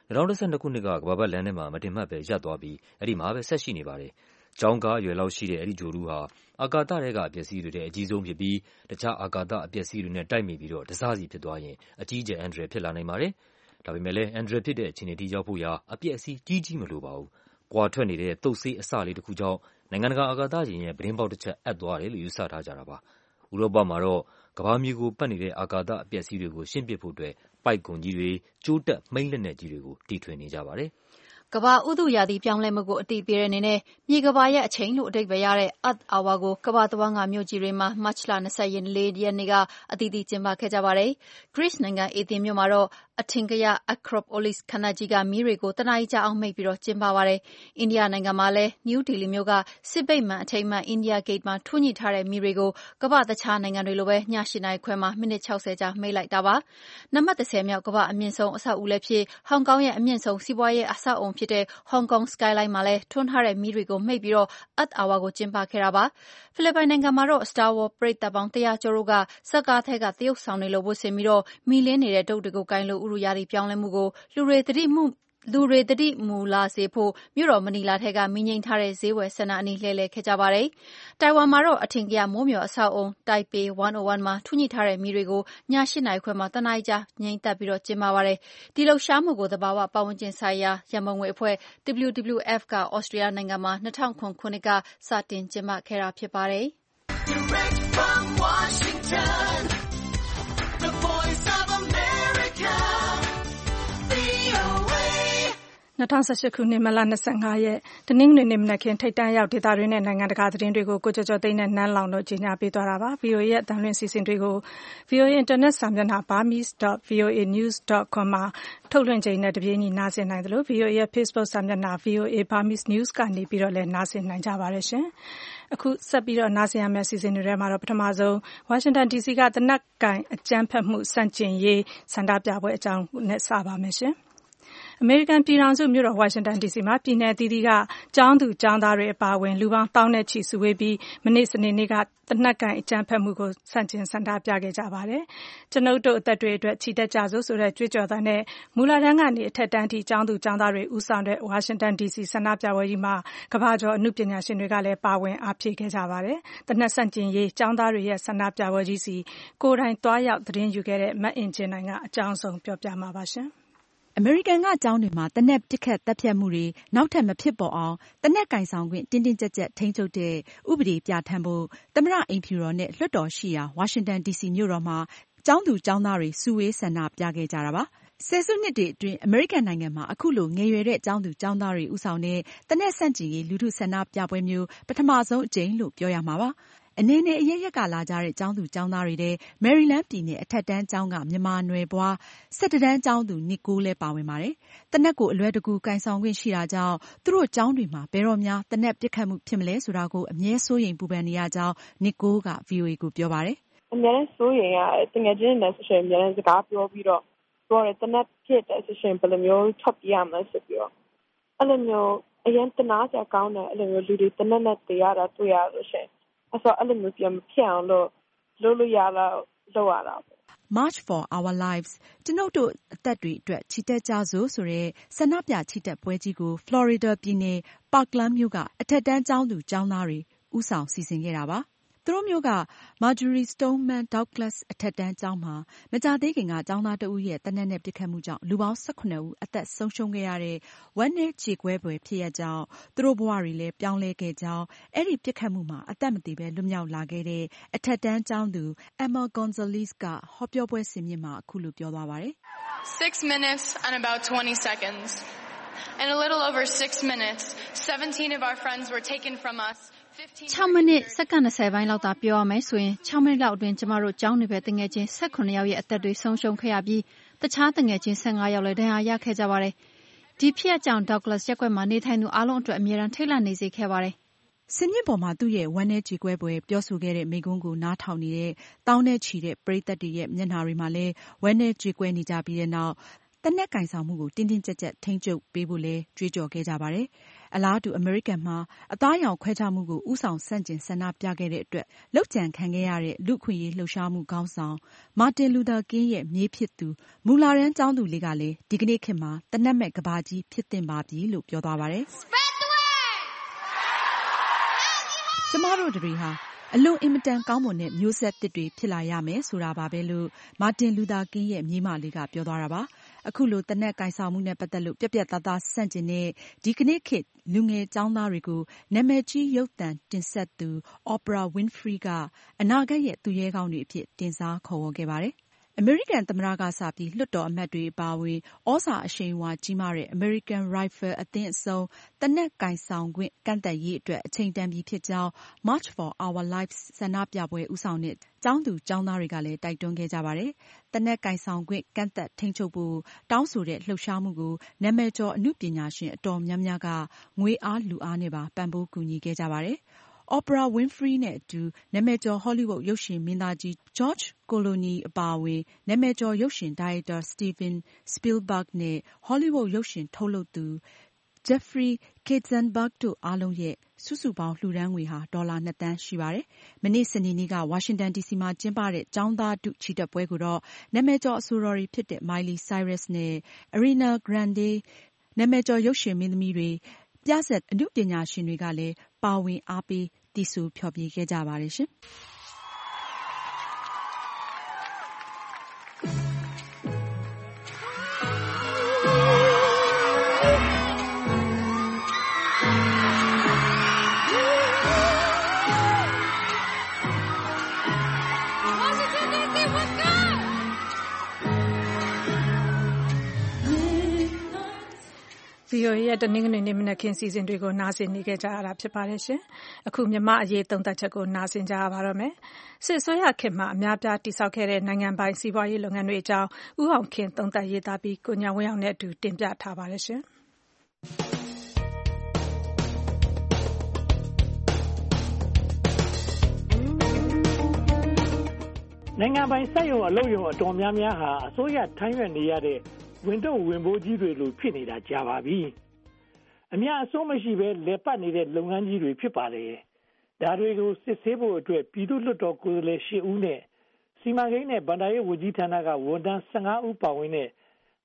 2012 ခုနှစ်ကကမ္ဘာပတ်လမ်းထဲမှာမတင်မှတ်ပဲရပ်သွားပြီးအဲဒီမှာပဲဆက်ရှိနေပါတယ်။ကျောင်းကားအရွယ်လောက်ရှိတဲ့အဲဒီဂြိုဟ်တုဟာအာကာသထဲကအပျက်အစီးတွေထဲအကြီးဆုံးဖြစ်ပြီးတခြားအာကာသအပျက်အစီးတွေနဲ့တိုက်မိပြီးတော့တစစီဖြစ်သွားရင်အကြီးကျယ်အန္တရာယ်ဖြစ်လာနိုင်ပါတယ်။ဒါပေမဲ့လည်းအန္တရာယ်ဖြစ်တဲ့အခြေအနေထိရောက်ဖို့ရာအပျက်အစီးကြီးမလိုပါဘူး။ကွာထွက်နေတဲ့သုတ်ဆေးအစလေးတစ်ခုကြောင့်နိုင်ငံတကာအာကာသယာဉ်ရဲ့ပြတင်းပေါက်တစ်ချက်အက်သွားတယ်လို့ယူဆထားကြတာပါ။ဥရောပမှာတော့ကမ္ဘာမြေကိုပတ်နေတဲ့အာကာသအပျက်အစီးတွေကိုရှင်းပစ်ဖို့အတွက်ပိုက်ကွန်ကြီးတွေကျိုးတက်မိန်းလက်နက်ကြီးတွေကိုတီထွင်နေကြပါတယ်။ကမ္ဘာဥတုရာသီပြောင်းလဲမှုကိုအသိပေးတဲ့အနေနဲ့မြေကမ္ဘာရဲ့အချိန်လို့အဓိပ္ပာယ်ရတဲ့ Earth Hour ကိုကမ္ဘာတဝန်းကမြို့ကြီးတွေမှာမတ်လ 24 ရက်နေ့ကအသီးသီးကျင်းပခဲ့ကြပါတယ်။ Greece နိုင်ငံအေသင်မြို့မှာတော့အထင်ကရ Acropolis ခမ်းမကြီးကမီးတွေကိုတနာရီကြာအောင်မှိတ်ပြီးကျင်းပပါတယ်။အိန္ဒိယနိုင်ငံမှာလည်း New Delhi မြို့ကစစ်ဗိမာန်အထိမ်းအမှတ် India Gate မှာထွန်းညှိထားတဲ့မီးတွေကိုကမ္ဘာတခြားနိုင်ငံတွေလိုပဲည 8 နာရီခွဲမှာမိနစ် 60 ကြာမှိတ်လိုက်တာပါ။နံပါတ် 10 မြောက်ကမ္ဘာအမြင့်ဆုံးအဆောက်အဦလည်းဖြစ်ဟောင်ကောင်ရဲ့အမြင့်ဆုံးစီးပွားရေးအဆောက်အအုံဖြစ်တဲ့ Hong Kong Skyline မှာလည်းထွန်းထားတဲ့မီးတွေကိုမှိတ်ပြီးEarth Hour ကိုကျင်းပခဲ့တာပါ။ဖိလစ်ပိုင်နိုင်ငံမှာတော့ Star Wars ပရိသတ်ပေါင်း100ကျော်တို့ကဇာတ်ကားထဲကသရုပ်ဆောင်တွေလိုဝတ်ဆင်ပြီးမီးလင်းနေတဲ့တုတ်တွေကိုကိုင်လို့ဥတုရာသီပြောင်းလဲမှုကိုလူတွေသတိမူလာစေဖို့မြို့တော်မနီလာထဲကမီးငြိမ်းထားတဲ့ဈေးဝယ်စင်တာအနီးလှည့်လည်ခဲ့ကြပါတယ်။တိုင်ဝမ်မှာတော့အထင်ကရမိုးမျှော်အဆောက်အအုံ Taipei 101 မှာထွန်းညှိထားတဲ့မီးတွေကိုည 8 နာရီခွဲမှာတနာရီကြာငြိမ်းသတ်ပြီးကျင်းပပါတယ်။ဒီလှုပ်ရှားမှုကိုသဘာဝပတ်ဝန်းကျင်ဆိုင်ရာရန်ပုံငွေအဖွဲ့ WWF ကသြစတြေးလျနိုင်ငံမှာ2009 ခုနှစ်ကစတင်ကျင်းပခဲ့တာဖြစ်ပါတယ်။ Direct from Washington, the voice of America, VOA. 2018 ခုနှစ်မတ်လ 25 ရက်တနင်္ဂနွေနေ့မနက်ခင်းထိပ်တန်းရောက်ဒေသတွင်းနဲ့နိုင်ငံတကာသတင်းတွေကိုကိုကျော်ကျော်သိန်းနဲ့နန်းလောင်တို့ကြီးညာပေးသွားတာပါ။ VOA ရဲ့အသံလွှင့်စီစဉ်တွေကို VOA အင်တာနက်စာမျက်နှာ burmese.voanews.com မှာထုတ်လွှင့်ချိန်နဲ့တပြေးညီနားဆင်နိုင်သလို VOA ရဲ့ Facebook စာမျက်နှာ VOA Burmese News ကနေပြီးတော့လည်းနားဆင်နိုင်ကြပါတယ်ရှင်။အခုဆက်ပြီးတော့နားဆင်ရမယ့်စီစဉ်တွေထဲမှာတော့ပထမဆုံးဝါရှင်တန် DC ကသေနတ်ကိုင်အကြမ်းဖက်မှုစန့်ကျင်ရေးဆန္ဒပြပွဲအကြောင်းနဲ့စပါမယ်ရှင်။အမေရိကန်ပြည်ထောင်စုမြို့တော်ဝါရှင်တန် DC မှာပြည်내အသီးသီးကကျောင်းသူကျောင်းသားတွေအပါအဝင်လူပေါင်းသောင်းနဲ့ချီစုဝေးပြီးမနေ့စနေနေ့ကသေနတ်ကိုင်အကြမ်းဖက်မှုကိုဆန့်ကျင်ဆန္ဒပြခဲ့ကြပါတယ်။ကျွန်ုပ်တို့အသက်တွေအတွက်ချီတက်ကြစို့ဆိုတဲ့ကြွေးကြော်သံနဲ့မူလတန်းကနေအထက်တန်းထိကျောင်းသူကျောင်းသားတွေဦးဆောင်တဲ့ဝါရှင်တန် DC ဆန္ဒပြပွဲကြီးမှာကမ္ဘာကျော်အနုပညာရှင်တွေကလည်းပါဝင်အားဖြည့်ခဲ့ကြပါတယ်။သေနတ်ဆန့်ကျင်ရေးကျောင်းသားတွေရဲ့ဆန္ဒပြပွဲကြီးစီကိုယ်တိုင်သွားရောက်သတင်းယူခဲ့တဲ့မအင်ကြင်းနိုင်ကအကြောင်းစုံပြောပြမှာပါရှင်။အမေရိကန်ကကျောင်းတွေမှာသေနတ်ပစ်ခတ်သတ်ဖြတ်မှုတွေနောက်ထပ်မဖြစ်ပေါ်အောင်သေနတ်ကင်ဆောင်ခွင့်တင်းတင်းကြပ်ကြပ်ထိန်းချုပ်တဲ့ဥပဒေပြဋ္ဌာန်းဖို့သမ္မတအိမ်ဖြူတော်နဲ့လွှတ်တော်ရှိရာဝါရှင်တန် DC မြို့တော်မှာကျောင်းသူကျောင်းသားတွေစုဝေးဆန္ဒပြခဲ့ကြတာပါ။ဆယ်စုနှစ်တွေအတွင်းအမေရိကန်နိုင်ငံမှာအခုလိုငယ်ရွယ်တဲ့ကျောင်းသူကျောင်းသားတွေဦးဆောင်တဲ့သေနတ်ဆန့်ကျင်ရေးလူထုဆန္ဒပြပွဲမျိုးပထမဆုံးအကြိမ်လို့ပြောရမှာပါ။အနေနဲ့အရရက်ကလာကြတဲ့ကျောင်းသူကျောင်းသားတွေထဲမယ်ရီလန်းပြည်နယ်အထက်တန်းကျောင်းကမြန်မာနွယ်ဘွား17တန်းကျောင်းသူနစ်ကိုလည်းပါဝင်ပါတယ်။သေနတ်ကိုအလွယ်တကူကင်ဆောင်ခွင့်ရှိတာကြောင့်သူတို့ကျောင်းတွေမှာဘယ်တော့များသေနတ်ပစ်ခတ်မှုဖြစ်မလဲဆိုတာကိုအမြဲစိုးရိမ်ပူပန်နေရကြောင်းနစ်ကိုက VOA ကိုပြောပါတယ်။အများနဲ့စိုးရိမ်ရတယ်တကယ်ချင်းနဲ့ဆိုရင်အများနဲ့စကားပြောပြီးတော့ပြောတယ်သေနတ်ဖြစ်တဲ့ဆိုရင်ဘယ်လိုမျိုးထွက်ပြရမလဲဆိုပြီးတော့အဲ့လိုမျိုးအရင်တနာစရာကောင်းတယ်အဲ့လိုမျိုးလူတွေသေနတ်နဲ့တရားတာတွေ့ရလို့ရှိရင်အဲ့ဆိုအဲ့လိုမျိုးပြန်မဖြစ်အောင်လို့လုပ်လို့ရတာလုပ်ရတာပေါ့ March for Our Lives ကျွန်ုပ်တို့အသက်တွေအတွက်ချီတက်ကြစို့ဆိုတဲ့ဆန္ဒပြချီတက်ပွဲကြီးကို Florida ပြည်နယ် Parkland မြို့ကအထက်တန်းကျောင်းသူကျောင်းသားတွေဦးဆောင်စီစဉ်ခဲ့တာပါ။သူတို့မျိုးက Marjory Stoneman Douglas အထက်တန်းကျောင်းမှာမကြာသေးခင်ကကျောင်းသားတဦးရဲ့သေနတ်နဲ့ပစ်ခတ်မှုကြောင့်လူပေါင်း18ဦးအသက်ဆုံးရှုံးခဲ့ရတဲ့ဝမ်းနည်းကြေကွဲဖွယ်ဖြစ်ရပ်ကြောင့်သူတို့ဘဝတွေလည်းပြောင်းလဲခဲ့ကြောင်းအဲ့ဒီပစ်ခတ်မှုမှာအသက်မသေပဲလွတ်မြောက်လာခဲ့တဲ့အထက်တန်းကျောင်းသူ Emma Gonzalez ကဟောပြောပွဲဆင်မြင့်မှာအခုလိုပြောသွားပါတယ်။ 6 minutes and about 20 seconds. In a little over 6 minutes, 17 of our friends were taken from us. 6မိနစ်စက္ကန့်20ပိုင်းလောက်သာပြောရမယ်ဆိုရင်6မိနစ်လောက်အတွင်းကျမတို့ကျောင်းနေပဲတငယ်ချင်း18ယောက်ရဲ့အသက်တွေဆုံးရှုံးခဲ့ရပြီးတခြားတငယ်ချင်း15ယောက်လည်းဒဏ်ရာရခဲ့ကြပါတယ်။ဒီဖြစ်အကြောင်း Douglas ရက်ကွက်မှာနေထိုင်သူအားလုံးအတွက်အမြဲတမ်းထိတ်လန့်နေစေခဲ့ပါတယ်။ဆင်မြင့်ပေါ်မှာသူ့ရဲ့ဝမ်းနည်းကြေကွဲပွဲပြောဆိုခဲ့တဲ့မိန့်ခွန်းကိုနားထောင်နေတဲ့တောင်းနဲ့ချီတဲ့ပရိသတ်တွေရဲ့မျက်နှာတွေမှာလည်းဝမ်းနည်းကြေကွဲနေကြပြီးတဲ့နောက်သေနတ်ကင်ဆောင်မှုကိုတင်းတင်းကြပ်ကြပ်ထိန်းချုပ်ပေးဖို့လည်းကြွေးကြော်ခဲ့ကြပါတယ်။အလားတူအမေရိကန်မှာအသားရောင်ခွဲခြားမှုကိုဦးဆောင်ဆန့်ကျင်ဆန္ဒပြခဲ့တဲ့အတွက်လုပ်ကြံခံခဲ့ရတဲ့လူ့အခွင့်အရေးလှုပ်ရှားမှုခေါင်းဆောင်မာတင်လူသာကင်းရဲ့မြေးဖြစ်သူမူလတန်းကျောင်းသူလေးကလည်းဒီကနေ့ခေတ်မှာသေနတ်မဲ့ကမ္ဘာကြီးဖြစ်သင့်ပါပြီလို့ပြောသွားပါတယ်။ ကျမတို့တွေဟာအလွန်အင်မတန်ကောင်းမွန်တဲ့မျိုးဆက်သစ်တွေဖြစ်လာရမယ်ဆိုတာပါပဲလို့မာတင်လူသာကင်းရဲ့မြေးမလေးကပြောသွားတာပါ။အခုလိုသေနတ်ကိုင်ဆောင်မှုနဲ့ပတ်သက်လို့ပြတ်ပြတ်သားသားဆန့်ကျင်တဲ့ဒီကနေ့ခေတ်လူငယ်ကျောင်းသားတွေကိုနာမည်ကြီးရုပ်သံတင်ဆက်သူ Oprah Winfrey ကအနာဂတ်ရဲ့သူရဲကောင်းတွေအဖြစ်တင်စားခေါ်ဝေါ်ခဲ့ပါတယ်။အမေရိကန်သမ္မတကစပြီးလွှတ်တော်အမတ်တွေအပါအဝင်ဩဇာအရှိန်အဝါကြီးမားတဲ့ American Rifle အသင်းအဆုံးသေနတ်ကိုင်ဆောင်ခွင့်ကန့်သတ်ရေးအတွက်အချိန်တန်ပြီဖြစ်ကြောင်း March for Our Lives ဆန္ဒပြပွဲဦးဆောင်တဲ့ကျောင်းသူကျောင်းသားတွေကလည်းတိုက်တွန်းခဲ့ကြပါတယ်။သေနတ်ကိုင်ဆောင်ခွင့်ကန့်သတ်ထိန်းချုပ်ဖို့တောင်းဆိုတဲ့လှုပ်ရှားမှုကိုနာမည်ကျော်အနုပညာရှင်အတော်များများကငွေအားလူအားနဲ့ပါပံ့ပိုးကူညီခဲ့ကြပါတယ်။ Oprah Winfrey နဲ့အတူနာမည်ကျော် Hollywood ရုပ်ရှင်မင်းသားကြီး George Clooney အပါအဝင်နာမည်ကျော်ရုပ်ရှင်ဒါရိုက်တာ Steven Spielberg နဲ့ Hollywood ရုပ်ရှင်ထုတ်လုပ်သူ Jeffrey Katzenberg တို့အားလုံးရဲ့စုစုပေါင်းလှူဒါန်းငွေဟာ$2 သန်းရှိပါတယ်။မနေ့စနေနေ့ကဝါရှင်တန်ဒီစီမှာကျင်းပတဲ့ကျောင်းသားထုချီတက်ပွဲကိုတော့နာမည်ကျော်အဆိုတော်တွေဖြစ်တဲ့ Miley Cyrus နဲ့ Ariana Grande နာမည်ကျော်ရုပ်ရှင်မင်းသမီးတွေပြဇာတ်အနုပညာရှင်တွေကလည်းပါဝင်အားပေးသီဆိုဖျော်ဖြေခဲ့ကြပါတယ်ရှင်။ VOA ရဲ့တနင်္ဂနွေနေ့မနက်ခင်းစီစဉ်တွေကိုနားဆင်နေကြရတာဖြစ်ပါတယ်ရှင်။အခုမြန်မာအရေးသုံးသပ်ချက်ကိုနားဆင်ကြရပါတော့မယ်။စစ်အစိုးရခေတ်မှာအများပြားတိစောက်ခဲ့တဲ့နိုင်ငံပိုင်စီးပွားရေးလုပ်ငန်းတွေအကြောင်းဦးအောင်ခင်သုံးသပ်ရေးသားပြီးကိုညာဝင်းအောင်နဲ့အတူတင်ပြထားပါတယ်ရှင်။နိုင်ငံပိုင်စက်ရုံအလုပ်ရုံအတော်များများဟာအစိုးရထမ်းရွက်နေရတဲ့ဝန်ထုတ်ဝန်ပိုးကြီးတွေလိုဖြစ်နေတာကြာပါပြီ။အများအစိုးမရှိဘဲလက်ပတ်နေတဲ့လုပ်ငန်းကြီးတွေဖြစ်ပါတယ်။ဒါတွေကိုစစ်ဆေးဖို့အတွက်ပြည်သူ့လွှတ်တော်ကိုယ်စားလှယ်10ဦးနဲ့စီမံကိန်းနဲ့ဗန္ဒာရေးဝန်ကြီးဌာနကဝန်ထမ်း15ဦးပါဝင်တဲ့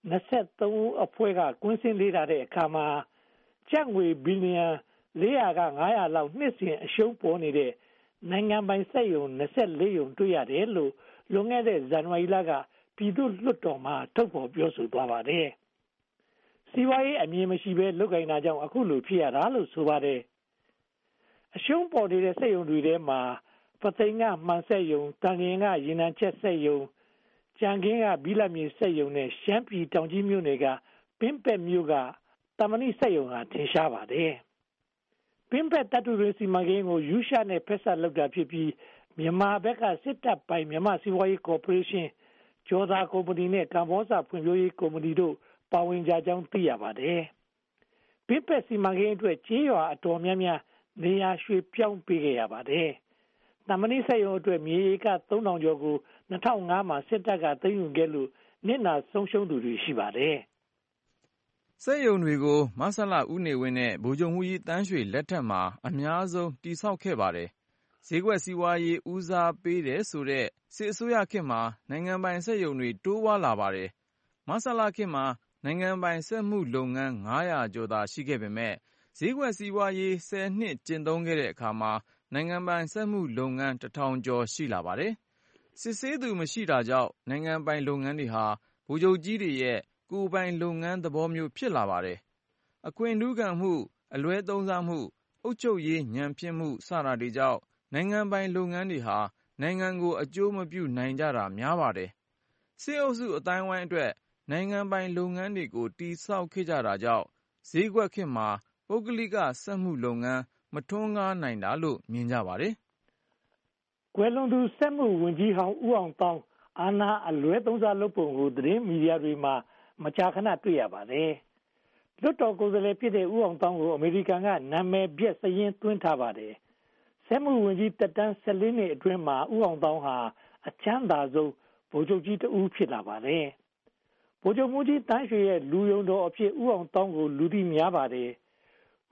23ဦးအဖွဲ့ကကွင်းဆင်းလေ့လာတဲ့အခါမှာကျပ်ငွေဘီလီယံ400က500လောက်နှစ်စဉ်အရှုံးပေါ်နေတဲ့နိုင်ငံပိုင်စက်ရုံ24ရုံတွေ့ရတယ်လို့လွန်ခဲ့တဲ့ဇန်နဝါရီလကပြည်သူ့လွှတ်တော်မှာထုတ်ဖော်ပြောဆိုသွားပါတယ်။စီးပွားရေးအမြင်မရှိဘဲလုပ်ကိုင်တာကြောင့်အခုလိုဖြစ်ရတာလို့ဆိုပါတယ်။အရှုံးပေါ်နေတဲ့စက်ရုံတွေထဲမှာပသိမ်ကမှန်စက်ရုံ၊တန်လျင်ကရေနံချက်စက်ရုံ၊ကြံခင်းကဘီလမြေစက်ရုံနဲ့ရှမ်းပြည်တောင်ကြီးမြို့နယ်ကပင်းပက်မြို့ကတမဏိစက်ရုံဟာထင်ရှားပါတယ်။ပင်းပက်တပ်တူရင်းစီမံကိန်းကိုယူရှာနဲ့ဖက်ဆက်လုပ်တာဖြစ်ပြီးမြန်မာဘက်ကစစ်တပ်ပိုင်မြန်မာစီးပွားရေးကော်ပိုရေးရှင်းကျော်သာကုမ္ပဏီနဲ့ကမ္ဘောဇဖွံ့ဖြိုးရေးကုမ္ပဏီတို့ပါဝင်ကြကြောင်းသိရပါတယ်။ပင်းပက်စီမံကိန်းအတွက်ကြေးရွာအတော်များများနေရာရွှေ့ပြောင်းပေးခဲ့ရပါတယ်။တမဏိစက်ရုံအတွက်မြေဧက3000ကျော်ကို2005မှာစစ်တပ်ကသိမ်းယူခဲ့လို့နစ်နာဆုံးရှုံးသူတွေရှိပါတယ်။စက်ရုံတွေကိုမဆလဦးနေဝင်းနဲ့ဗိုလ်ချုပ်မှူးကြီးတန်းရွှေလက်ထက်မှာအများဆုံးတည်ဆောက်ခဲ့ပါတယ်။ဈေးကွက်စီးပွားရေးဦးစားပေးတယ်ဆိုတဲ့စစ်အစိုးရခေတ်မှာနိုင်ငံပိုင်စက်ရုံတွေတိုးပွားလာပါတယ်။မဆလခေတ်မှာနိုင်ငံပိုင်စက်မှုလုပ်ငန်း900ကျော်သာရှိခဲ့ပေမဲ့ဈေးကွက်စီးပွားရေး10နှစ်ကျင့်သုံးခဲ့တဲ့အခါမှာနိုင်ငံပိုင်စက်မှုလုပ်ငန်း1000ကျော်ရှိလာပါတယ်။စစ်ဆေးသူမရှိတာကြောင့်နိုင်ငံပိုင်လုပ်ငန်းတွေဟာဗိုလ်ချုပ်ကြီးတွေရဲ့ကိုယ်ပိုင်လုပ်ငန်းသဘောမျိုးဖြစ်လာပါတယ်။အခွင့်ထူးခံမှုအလွဲသုံးစားမှုအုပ်ချုပ်ရေးညံ့ဖျင်းမှုစတာတွေကြောင့်နိုင်ငံပိုင်လုပ်ငန်းတွေဟာနိုင်ငံကိုအကျိုးမပြုနိုင်ကြတာများပါတယ်။စစ်အုပ်စုအသိုင်းအဝိုင်းအတွက်နိုင်ငံပိုင်လုပ်ငန်းတွေကိုတည်ဆောက်ခဲ့ကြတာကြောင့်ဈေးကွက်ခေတ်မှာပုဂ္ဂလိကစက်မှုလုပ်ငန်းမထွန်းကားနိုင်တာလို့မြင်ကြပါတယ်။ကွယ်လွန်သူစက်မှုဝန်ကြီးဟောင်းဦးအောင်သောင်းအာဏာအလွဲသုံးစားလုပ်ပုံကိုသတင်းမီဒီယာတွေမှာမကြာခဏတွေ့ရပါတယ်။လွှတ်တော်ကိုယ်စားလှယ်ဖြစ်တဲ့ဦးအောင်သောင်းကိုအမေရိကန်ကနာမည်ပြက်စရင်သွင်းထားပါတယ်။စက်မှုဝန်ကြီးတက်တန်း14နှစ်အတွင်းမှာဦးအောင်သောင်းဟာအချမ်းသာဆုံးဗိုလ်ချုပ်ကြီးတဦးဖြစ်လာပါတယ်။ဗိုလ်ချုပ်မှူးကြီးတန်းရွှေရဲ့လူယုံတော်အဖြစ်ဦးအောင်သောင်းကိုလူသိများပါတယ်။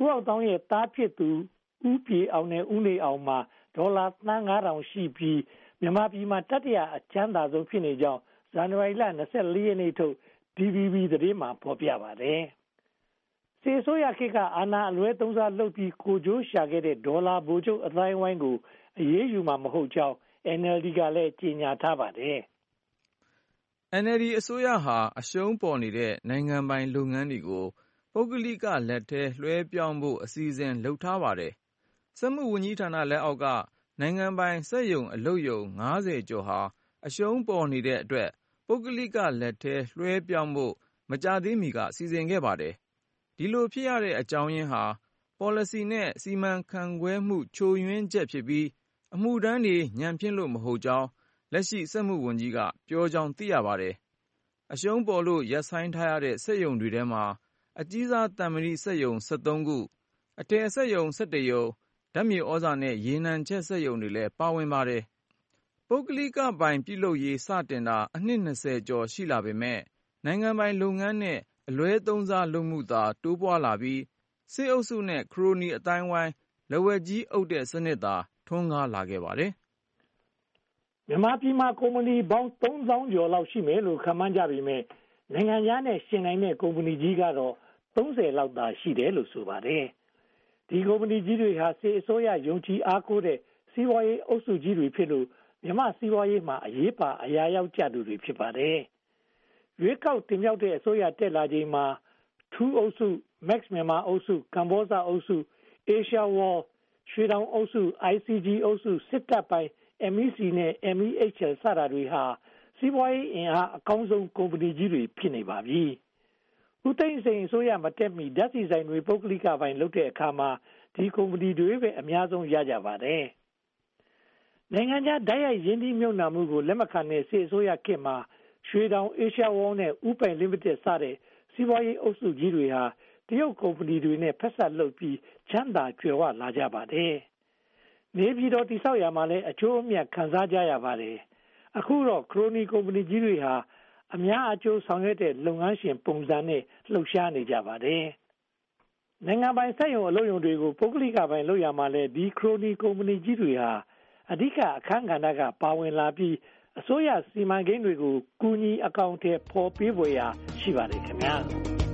ဦးအောင်တောင်းရဲ့သားဖြစ်သူဦးပြေအောင်နဲ့ဦးနေအောင်မှာဒေါ်လာသန်း 9,000 ရှိပြီးမြန်မာပြည်မှာတတိယအချမ်းသာဆုံးဖြစ်နေကြောင်းဇန်နဝါရီလ 24 ရက်နေ့ထုတ် DVB သတင်းမှာဖော်ပြပါတယ်။စစ်အစိုးရခေတ်ကအာဏာအလွဲသုံးစားလုပ်ပြီးကိုကျိုးရှာခဲ့တဲ့ဒေါ်လာဗိုလ်ချုပ်အတိုင်းဝိုင်းကိုအရေးယူမှာမဟုတ်ကြောင်း NLD ကလည်းကြေညာထားပါတယ်။ NLD အစိုးရဟာအရှုံးပေါ်နေတဲ့နိုင်ငံပိုင်လုပ်ငန်းတွေကိုပုဂ္ဂလိကလက်ထဲလွှဲပြောင်းဖို့အစီအစဉ်လုပ်ထားပါတယ်။စက်မှုဝန်ကြီးဌာနလက်အောက်ကနိုင်ငံပိုင်စက်ရုံအလုပ်ရုံ50ကျော်ဟာအရှုံးပေါ်နေတဲ့အတွက်ပုဂ္ဂလိကလက်ထဲလွှဲပြောင်းဖို့မကြာသေးမီကစီစဉ်ခဲ့ပါတယ်။ဒီလိုဖြစ်ရတဲ့အကြောင်းရင်းဟာ policy နဲ့စီမံခန့်ခွဲမှုချို့ယွင်းချက်ဖြစ်ပြီးအမှုထမ်းတွေညံ့ဖျင်းလို့မဟုတ်ကြောင်းလက်ရှိစက်မှုဝန်ကြီးကပြောကြောင်းသိရပါတယ်။အရှုံးပေါ်လို့ရပ်ဆိုင်းထားရတဲ့စက်ရုံတွေထဲမှာအကြီးစားသံမဏိစက်ရုံ73ခုအထည်စက်ရုံ17ရုံဓာတ်မြေဩဇာနဲ့ရေနံချက်စက်ရုံတွေလည်းပါဝင်ပါတယ်။ပုဂ္ဂလိကပိုင်ပြုလုပ်ရေးစတင်တာအနှစ်20ကျော်ရှိလာပေမဲ့နိုင်ငံပိုင်လုပ်ငန်းနဲ့အလွဲသုံးစားလုပ်မှုသာတိုးပွားလာပြီးစစ်အုပ်စုနဲ့ခရိုနီအတိုင်းဝိုင်းလက်ဝဲကြီးအုပ်တဲ့စနစ်သာထွန်းကားလာခဲ့ပါတယ်။မြန်မာပြည်မှာကုမ္ပဏီပေါင်း 3,000 ကျော်လောက်ရှိမယ်လို့ခန့်မှန်းကြပေမဲ့နိုင်ငံခြားနဲ့ရှင်နိုင်တဲ့ကုမ္ပဏီကြီးကတော့30လောက်သာရှိတယ်လို့ဆိုပါတယ်။ဒီကုမ္ပဏီကြီးတွေဟာစစ်အစိုးရယုံကြည်အားကိုးတဲ့စီးပွားရေးအုပ်စုကြီးတွေဖြစ်လို့မြန်မာစီးပွားရေးမှာအရေးပါအရာရောက်ကြသူတွေဖြစ်ပါတယ်။ရွေးကောက်တင်မြှောက်တဲ့အစိုးရတက်လာချိန်မှာထူးအုပ်စု Max မြန်မာအုပ်စုကမ္ဘောဇအုပ်စု Asia World ရွှေတောင်အုပ်စု ICG အုပ်စုစစ်တပ်ပိုင်း MEC နဲ့ MEHL စတာတွေဟာစီးပွားရေးအင်အားအကောင်းဆုံးကုမ္ပဏီကြီးတွေဖြစ်နေပါပြီ။ဦးသိန်းစိန်အစိုးရမတက်မီဓာတ်ဆီဆိုင်တွေပုဂ္ဂလိကပိုင်းလုပ်တဲ့အခါမှာဒီကုမ္ပဏီတွေပဲအများဆုံးရကြပါတယ်။နိုင်ငံခြားဓာတ်ရိုက်ရင်းနှီးမြှုပ်နှံမှုကိုလက်မခံတဲ့စစ်အစိုးရခေတ်မှာရွှေတောင် Asia World နဲ့ဥပိုင် Limited စတဲ့စီးပွားရေးအုပ်စုကြီးတွေဟာတရုတ်ကုမ္ပဏီတွေနဲ့ဖက်ဆက်လုပ်ပြီးချမ်းသာကြွယ်ဝလာကြပါတယ်။နေပြည်တော်တိဆောက်ရမှာလည်းအကျိုးအမြတ်ခံစားကြရပါတယ်။အခုတော့ခရိုနီကုမ္ပဏီကြီးတွေဟာအများအကျိုးဆောင်ရွက်တဲ့လုပ်ငန်းရှင်ပုံစံနဲ့လှုပ်ရှားနေကြပါတယ်။နိုင်ငံပိုင်စက်ရုံအလုပ်ရုံတွေကိုပုဂ္ဂလိကပိုင်လုပ်ရမှာလဲဒီခရိုနီကုမ္ပဏီကြီးတွေဟာအဓိကအခန်းကဏ္ဍကပါဝင်လာပြီးအစိုးရစီမံကိန်းတွေကိုကူညီအကောင့်ထဲပေါ်ပေးဖွယ်ရာရှိပါတယ်ခင်ဗျာ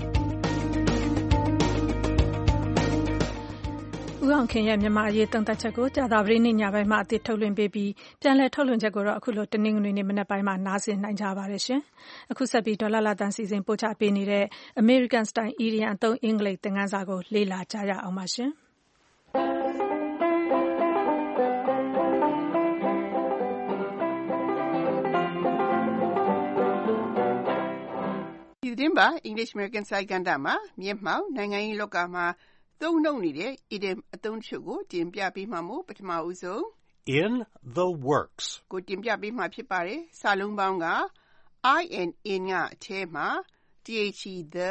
ဦးအောင်ခင်ရဲ့မြန်မာအရေးသုံးသပ်ချက်ကိုကြာသပတေးနေ့ညပိုင်းမှာအသစ်ထုတ်လွှင့်ပေးပြီးပြန်လည်ထုတ်လွှင့်ချက်ကိုတော့အခုလိုတနင်္ဂနွေနေ့မနက်ပိုင်းမှာနားဆင်နိုင်ကြပါတယ်ရှင်။အခုဆက်ပြီးဒေါ်လာတန်စီစဉ်ပို့ချပေးနေတဲ့ American Style Indian အသုံးအင်္ဂလိပ်သင်ခန်းစာကိုလေ့လာကြရအောင်ပါရှင်။ဒီသတင်းပါ English American Style ကဏ္ဍမှာမျက်မှောက်နိုင်ငံရေးလောကမှာသုံးနှုန်းနေတဲ့ idiom အသုံးတချို့ကိုတင်ပြပေးမှာမို့ပထမဦးဆုံး In the works ကိုတင်ပြပေးမှာဖြစ်ပါတယ်။စာလုံးပေါင်းက I and in ကအထဲမှာ the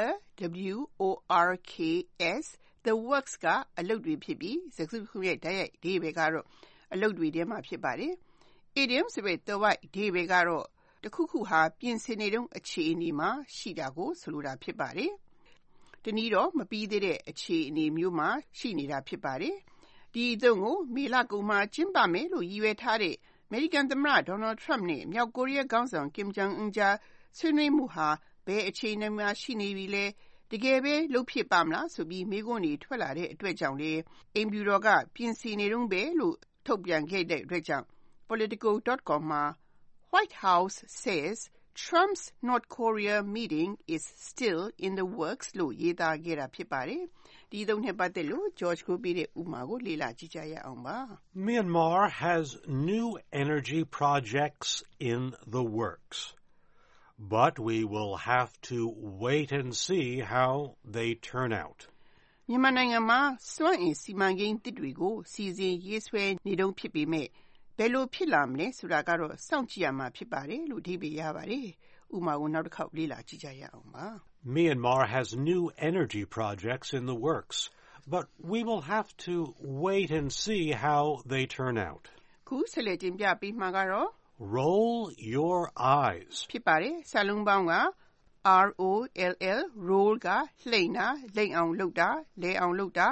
works the works ကအလုပ်တွေဖြစ်ပြီးစကားစုတစ်ခုရဲ့တိုက်ရိုက်အဓိပ္ပာယ်ကတော့အလုပ်တွေထဲမှာဖြစ်ပါတယ်။ idiom ဆိုတဲ့သွယ်ဝိုက်အဓိပ္ပာယ်ကတော့တစ်ခုခုဟာပြင်ဆင်နေတုန်းအခြေအနေမှာရှိတာကိုဆိုလိုတာဖြစ်ပါတယ်။တနည်းတော့မပြီးသေးတဲ့အခြေအနေမျိုးမှာရှိနေတာဖြစ်ပါတယ်။ဒီအသုံးကိုမေလကုန်မှာကျင်းပမယ်လို့ရည်ရွယ်ထားတဲ့အမေရိကန်သမ္မတ Donald Trump နဲ့မြောက်ကိုရီးယားခေါင်းဆောင် Kim Jong Un ကြားဆွေးနွေးမှုဟာဘယ်အခြေအနေမှာရှိနေပြီလဲတကယ်ပဲလုပ်ဖြစ်ပါမလားဆိုပြီးမေးခွန်းတွေထွက်လာတဲ့အတွက်ကြောင့်လေအိမ်ဖြူတော်ကပြင်ဆင်နေတုန်းပဲလို့ထုတ်ပြန်ခဲ့တဲ့အတွက်ကြောင့် politico.com မှာ White House says Trump's North Korea meeting is still in the works လို့ရေးသားခဲ့တာဖြစ်ပါတယ်။ဒီသုံးနဲ့ပတ်သက်လို့ George ကိုပေးတဲ့ဥပမာကိုလေ့လာကြည့်ကြရအောင်ပါ။ Myanmar has new energy projects in the works, but we will have to wait and see how they turn out. မြန်မာနိုင်ငံမှာစွမ်းအင်စီမံကိန်းသစ်တွေကိုစီစဉ်ရေးဆွဲနေတုန်းဖြစ်ပေမဲ့ဘယ်လိုဖြစ်လာမလဲဆိုတာကတော့စောင့်ကြည့်ရမှာဖြစ်ပါတယ်လို့အဓိပ္ပာယ်ရပါတယ်။ဥပမာကိုနောက်တစ်ခေါက်လေ့လာကြည့်ကြရအောင်ပါ။ Myanmar has new energy projects in the works, but we will have to wait and see how they turn out. ခုဆက်လက်တင်ပြပေးမှာကတော့ Roll your eyes ဖြစ်ပါတယ်။စာလုံးပေါင်းက ROLL roll ကလှိမ့်တာလိမ့်အောင်လုပ်တာလဲအောင်လုပ်တာ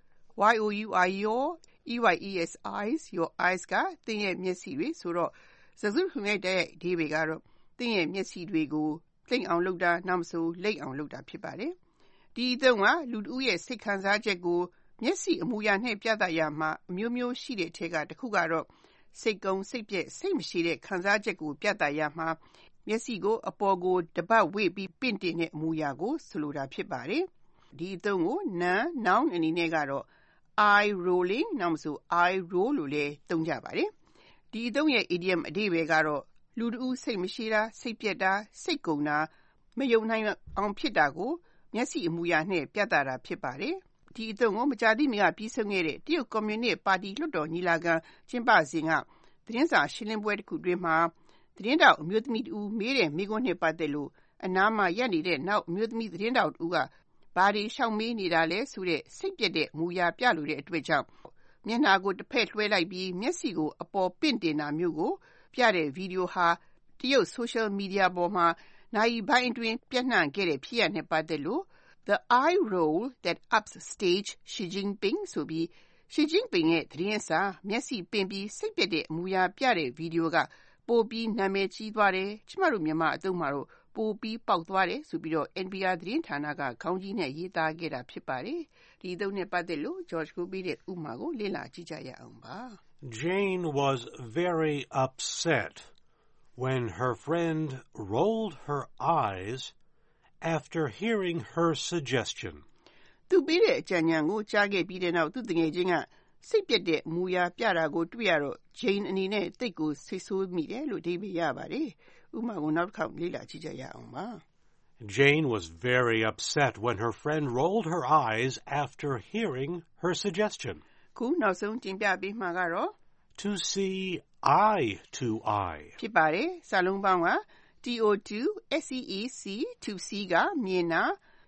your EYES eyes your eyes ကသင်ရဲ့မျက်စိတွေဆိုတော့စကားစုတခုရဲ့တိုက်ရိုက်အဓိပ္ပာယ်ကတော့သင်ရဲ့မျက်စိတွေကိုလှိမ့်အောင်လုပ်တာနောက်မဆိုလိမ့်အောင်လုပ်တာဖြစ်ပါတယ်ဒီအသုံးကလူတဦးရဲ့စိတ်ခံစားချက်ကိုမျက်စိအမူအရာနဲ့ပြသရမှာအမျိုးမျိုးရှိတဲ့အထက်ကတစ်ခုကတော့စိတ်ကုံစိတ်ပြက်စိတ်မရှိတဲ့ခံစားချက်ကိုပြသရမှာမျက်စိကိုအပေါ်ကိုတပတ်ဝေ့ပြီးပင့်တင်တဲ့အမူအရာကိုဆိုလိုတာဖြစ်ပါတယ်ဒီအသုံးကို noun အနေနဲ့ကတော့ eye rolling နောက်မဆို eye roll လို့လည်းသုံးကြပါတယ်ဒီအသုံးရဲ့ idiom အဓိပ္ပာယ်ကတော့လူတဦးစိတ်မရှိတာစိတ်ပြက်တာစိတ်ကုံတာမယုံနိုင်အောင်ဖြစ်တာကိုမျက်စိအမူအရာနဲ့ပြသတာဖြစ်ပါတယ်ဒီအသုံးကိုမကြာသေးမီကပြီးဆုံးခဲ့တဲ့တရုတ်ကွန်မြူနစ်ပါတီလွှတ်တော်ညီလာခံကျင်းပစဉ်ကသတင်းစာရှင်းလင်းပွဲတစ်ခုတွင်မှာသတင်းတောက်အမျိုးသမီးတူမေးတဲ့မိကွန်းနဲ့ပတ်သက်လို့အနားမှာရပ်နေတဲ့နောက်အမျိုးသမီးသတင်းတောက်တူကဘာတွေရှောင်မေးနေတာလဲဆိုတဲ့စိတ်ပြက်တဲ့အမူအရာပြလို့တဲ့အတွက်ကြောင့်မျက်နှာကိုတစ်ဖက်လွှဲလိုက်ပြီးမျက်စိကိုအပေါ်ပင့်တင်တာမျိုးကိုပြတဲ့ဗီဒီယိုဟာတရုတ် social media ပေါ်မှာနိုင်ပိုင်းအတွင်းပြန့်နှံ့ခဲ့တဲ့ဖြစ်ရပ်နဲ့ပတ်သက်လို့The eye roll that upstaged Xi Jinping ဆိုပြီး Xi Jinping ရဲ့သတင်းစာမျက်စိပင်ပြီးစိတ်ပြက်တဲ့အမူအရာပြတဲ့ဗီဒီယိုကပိုပြီးနာမည်ကြီးသွားတယ်ကျမတို့မြန်မာအသုံးမှာတော့ပိုပြီးပေါက်သွားတယ်ဆိုပြီးတော့ NPR သတင်းဌာနကခေါင်းကြီးနဲ့ရေးသားခဲ့တာဖြစ်ပါတယ်ဒီအသုံးနဲ့ပတ်သက်လို့ George ကိုပေးတဲ့ဥပမာကိုလေ့လာကြည့်ကြရအောင်ပါ Jane was very upset when her friend rolled her eyes after hearing her suggestion. သူပေးတဲ့အကြံဉာဏ်ကိုကြားခဲ့ပြီးတဲ့နောက်သူတငယ်ချင်းကစိတ်ပြက်တဲ့အမူအရာပြတာကိုတွေ့ရတော့ Jane အနေနဲ့တိတ်ကိုဆိတ်ဆိုးမိတယ်လို့အဓိပ္ပာယ်ရပါတယ်ဥပမာကိုနောက်တစ်ခေါက်လေ့လာကြည့်ကြရအောင်ပါ Jane was very upset when her friend rolled her eyes after hearing her suggestion. ခုနောက်ဆုံးတင်ပြပေးမှာကတော့ To see eye to eye. ဖြစ်ပါတယ်စာလုံးပေါင်းက TO2 SEEC to see ကမြင်တာ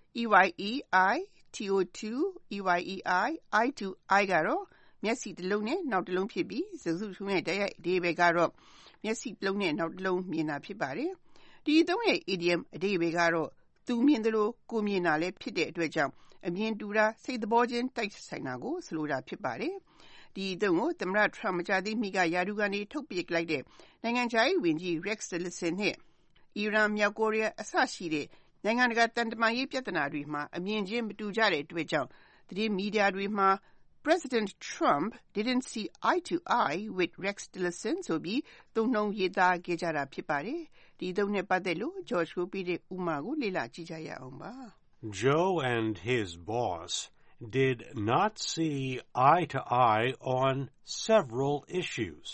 EYEI TO2 EYEI eye to eye ကတော့မျက်စိတစ်လုံးနဲ့နောက်တစ်လုံးဖြစ်ပြီးစကားစုတစ်ခုရဲ့တိုက်ရိုက်အဓိပ္ပာယ်ကတော့မျက်စိတစ်လုံးနဲ့နောက်တစ်လုံးမြင်တာဖြစ်ပါတယ်ဒီအသုံးရဲ့ idiom အဓိပ္ပာယ်ကတော့သူမြင်တယ်လို့ကိုမြင်တာလည်းဖြစ်တဲ့အတွက်ကြောင့်အမြင်တူတာစိတ်သဘောချင်းတိုက်ဆိုင်တာကိုဆိုလိုတာဖြစ်ပါတယ်ဒီအသုံးကိုသမ္မတ Trump မကြာသေးမီကယာဒူကနေထုတ်ပစ်လိုက်တဲ့နိုင်ငံခြားရေးဝန်ကြီး Rex Tillerson နဲ့အီရန်မြောက်ကိုရီးယားအစရှိတဲ့နိုင်ငံတကာတန်တမာရေးပြဿနာတွေမှာအမြင်ချင်းမတူကြတဲ့အတွက်ကြောင့်သတင်းမီဒီယာတွေမှာ President Trump didn't see eye to eye with Rex Tillerson ဆိုပြီးသုံးနှုန်းရေးသားခဲ့ကြတာဖြစ်ပါတယ်ဒီသုံးနဲ့ပတ်သက်လို့ George ကိုပြတဲ့ဥမာကိုလေ့လာကြည့်ကြရအောင်ပါ Joe and his boss did not see eye to eye on several issues.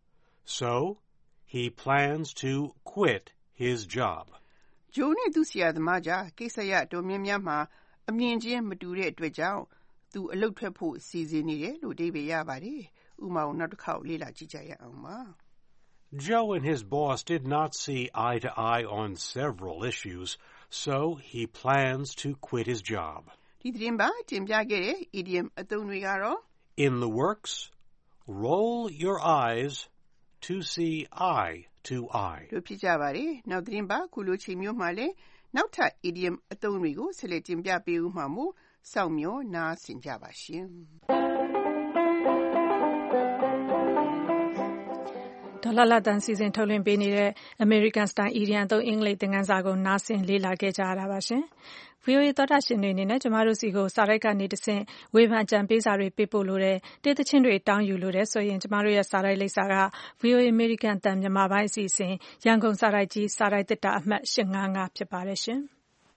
So he plans to quit his job. Joe နဲ့သူဆရာသမားကြားကိစ္စရပ်တော်များများမှာအမြင်ချင်းမတူတဲ့အတွက်ကြောင့်သူအလုပ်ထွက်ဖို့စီစဉ်နေတယ်လို့အဓိပ္ပာယ်ရပါတယ်ဥပမာကိုနောက်တစ်ခေါက်လေ့လာကြည့်ကြရအောင်ပါ Joe and his boss did not see eye to eye on several issues, so he plans to quit his job. ဒီသတင်းပါတင်ပြခဲ့တဲ့ idiom အသုံးတွေကတော့ In the works, roll your eyes to see eye to eye. တို့ဖြစ်ကြပါတယ်နောက်သတင်းပါခုလိုချိန်မျိုးမှာလည်းနောက်ထပ် idiom အသုံးတွေကိုဆက်လက်တင်ပြပေးဦးမှာမို့စောင့်မျှော်နားဆင်ကြပါရှင်ဒေါ်လာလာတန်စီစဉ်ထုတ်လွှင့်ပေးနေတဲ့ American Style Idiom အင်္ဂလိပ်သင်ခန်းစာကိုနားဆင်လေ့လာခဲ့ကြရတာပါရှင်။ VOA သောတာရှင်တွေအနေနဲ့ကျမတို့စီကိုစာရိုက်ကနေတဆင့်ဝေဖန်ကြံပေးစာတွေပေးပို့လို့တဲ့တေးသချင်းတွေတောင်းယူလို့တဲ့ဆိုရင်ကျမတို့ရဲ့စာရိုက်လိပ်စာက VOA American တန်မြန်မာပိုင်းအစီအစဉ်ရန်ကုန်စာရိုက်ကြီးစာရိုက်သစ်တာအမှတ်855ဖြစ်ပါတယ်ရှင်။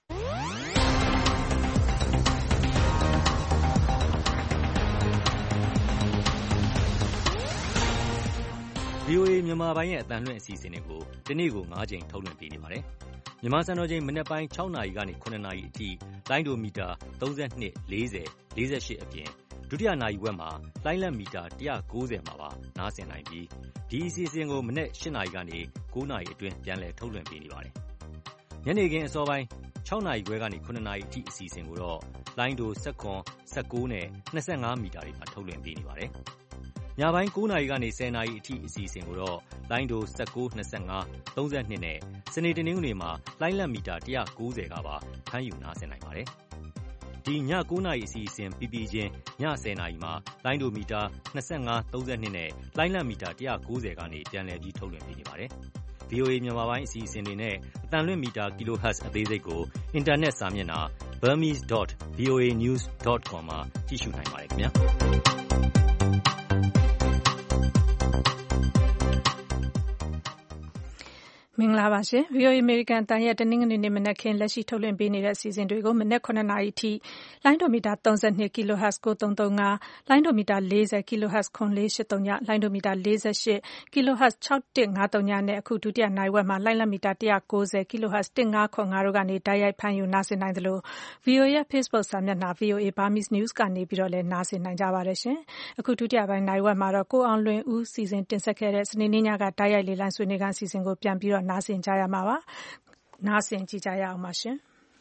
VOA မြန်မာပိုင်းရဲ့အသံလွှင့်အစီအစဉ်တွေကိုဒီနေ့ကို9ကြိမ်ထုတ်လွှင့်ပေးနေပါတယ်။မြန်မာစံတော်ချိန်မနက်ပိုင်း6နာရီကနေ9နာရီအထိလိုင်းဒိုမီတာ32 40 48အပြင်ဒုတိယနာရီဝက်မှာလိုင်းလက်မီတာ190မှာပါနားဆင်နိုင်ပြီးဒီအစီအစဉ်ကိုမနက်8နာရီကနေ9နာရီအတွင်းပြန်လည်ထုတ်လွှင့်ပေးနေပါတယ်။ညနေခင်းအစောပိုင်း6နာရီခွဲကနေ9နာရီအထိအစီအစဉ်ကိုတော့လိုင်းဒို19 19နဲ့25မီတာတွေမှာထုတ်လွှင့်ပေးနေပါတယ်။ညပိုင်း9 နာရီကနေ10 နာရီအထိအစီအစဉ်ကိုတော့လိုင်းဒို19 25 32နဲ့စနေတနင်္ဂနွေမှာလိုင်းလတ်မီတာ190ကပါဖမ်းယူနားဆင်နိုင်ပါတယ်။ဒီည9 နာရီအစီအစဉ်ပြီးပြီးချင်းည10 နာရီမှာလိုင်းဒိုမီတာ25 32နဲ့လိုင်းလတ်မီတာ190ကနေပြန်လည်ပြီးထုတ်လွှင့်ပေးနေပါတယ်။ VOA မြန်မာပိုင်းအစီအစဉ်တွေနဲ့အသံလွှင့်မီတာ kHz အသေးစိတ်ကိုအင်တာနက်စာမျက်နှာ burmese.voanews.com မှာကြည့်ရှုနိုင်ပါတယ်ခင်ဗျာ။မင်္ဂလာပါရှင် VOA American အသံရဲ့တနင်္ဂနွေနေ့မနက်ခင်းလက်ရှိထုတ်လွှင့်ပေးနေတဲ့အစီအစဉ်တွေကိုမနက်9 နာရီထိလိုင်းဒိုမီတာ32 kHz 9335လိုင်းဒိုမီတာ40 kHz 9483ညလိုင်းဒိုမီတာ48 kHz 6153ညနဲ့အခုဒုတိယနိုင်ဝက်မှာလိုင်းလတ်မီတာ190 kHz 1505တို့ကနေတိုက်ရိုက်ဖမ်းယူနားဆင်နိုင်သလို VOA ရဲ့ Facebook စာမျက်နှာ VOA Burmese News ကနေပြီးတော့လည်းနားဆင်နိုင်ကြပါတယ်ရှင်အခုဒုတိယပိုင်းနိုင်ဝက်မှာတော့ကိုအောင်လွင်ဦးစီစဉ်တင်ဆက်ခဲ့တဲ့စနေနေ့ညကတိုက်ရိုက်လေလံဆွေးနွေးခန်းအစီအစဉ်ကိုပြန်ပြီးတော့နားဆင်ကြရမှာပါနားဆင်ကြည့်ကြရအောင်ပါရှင်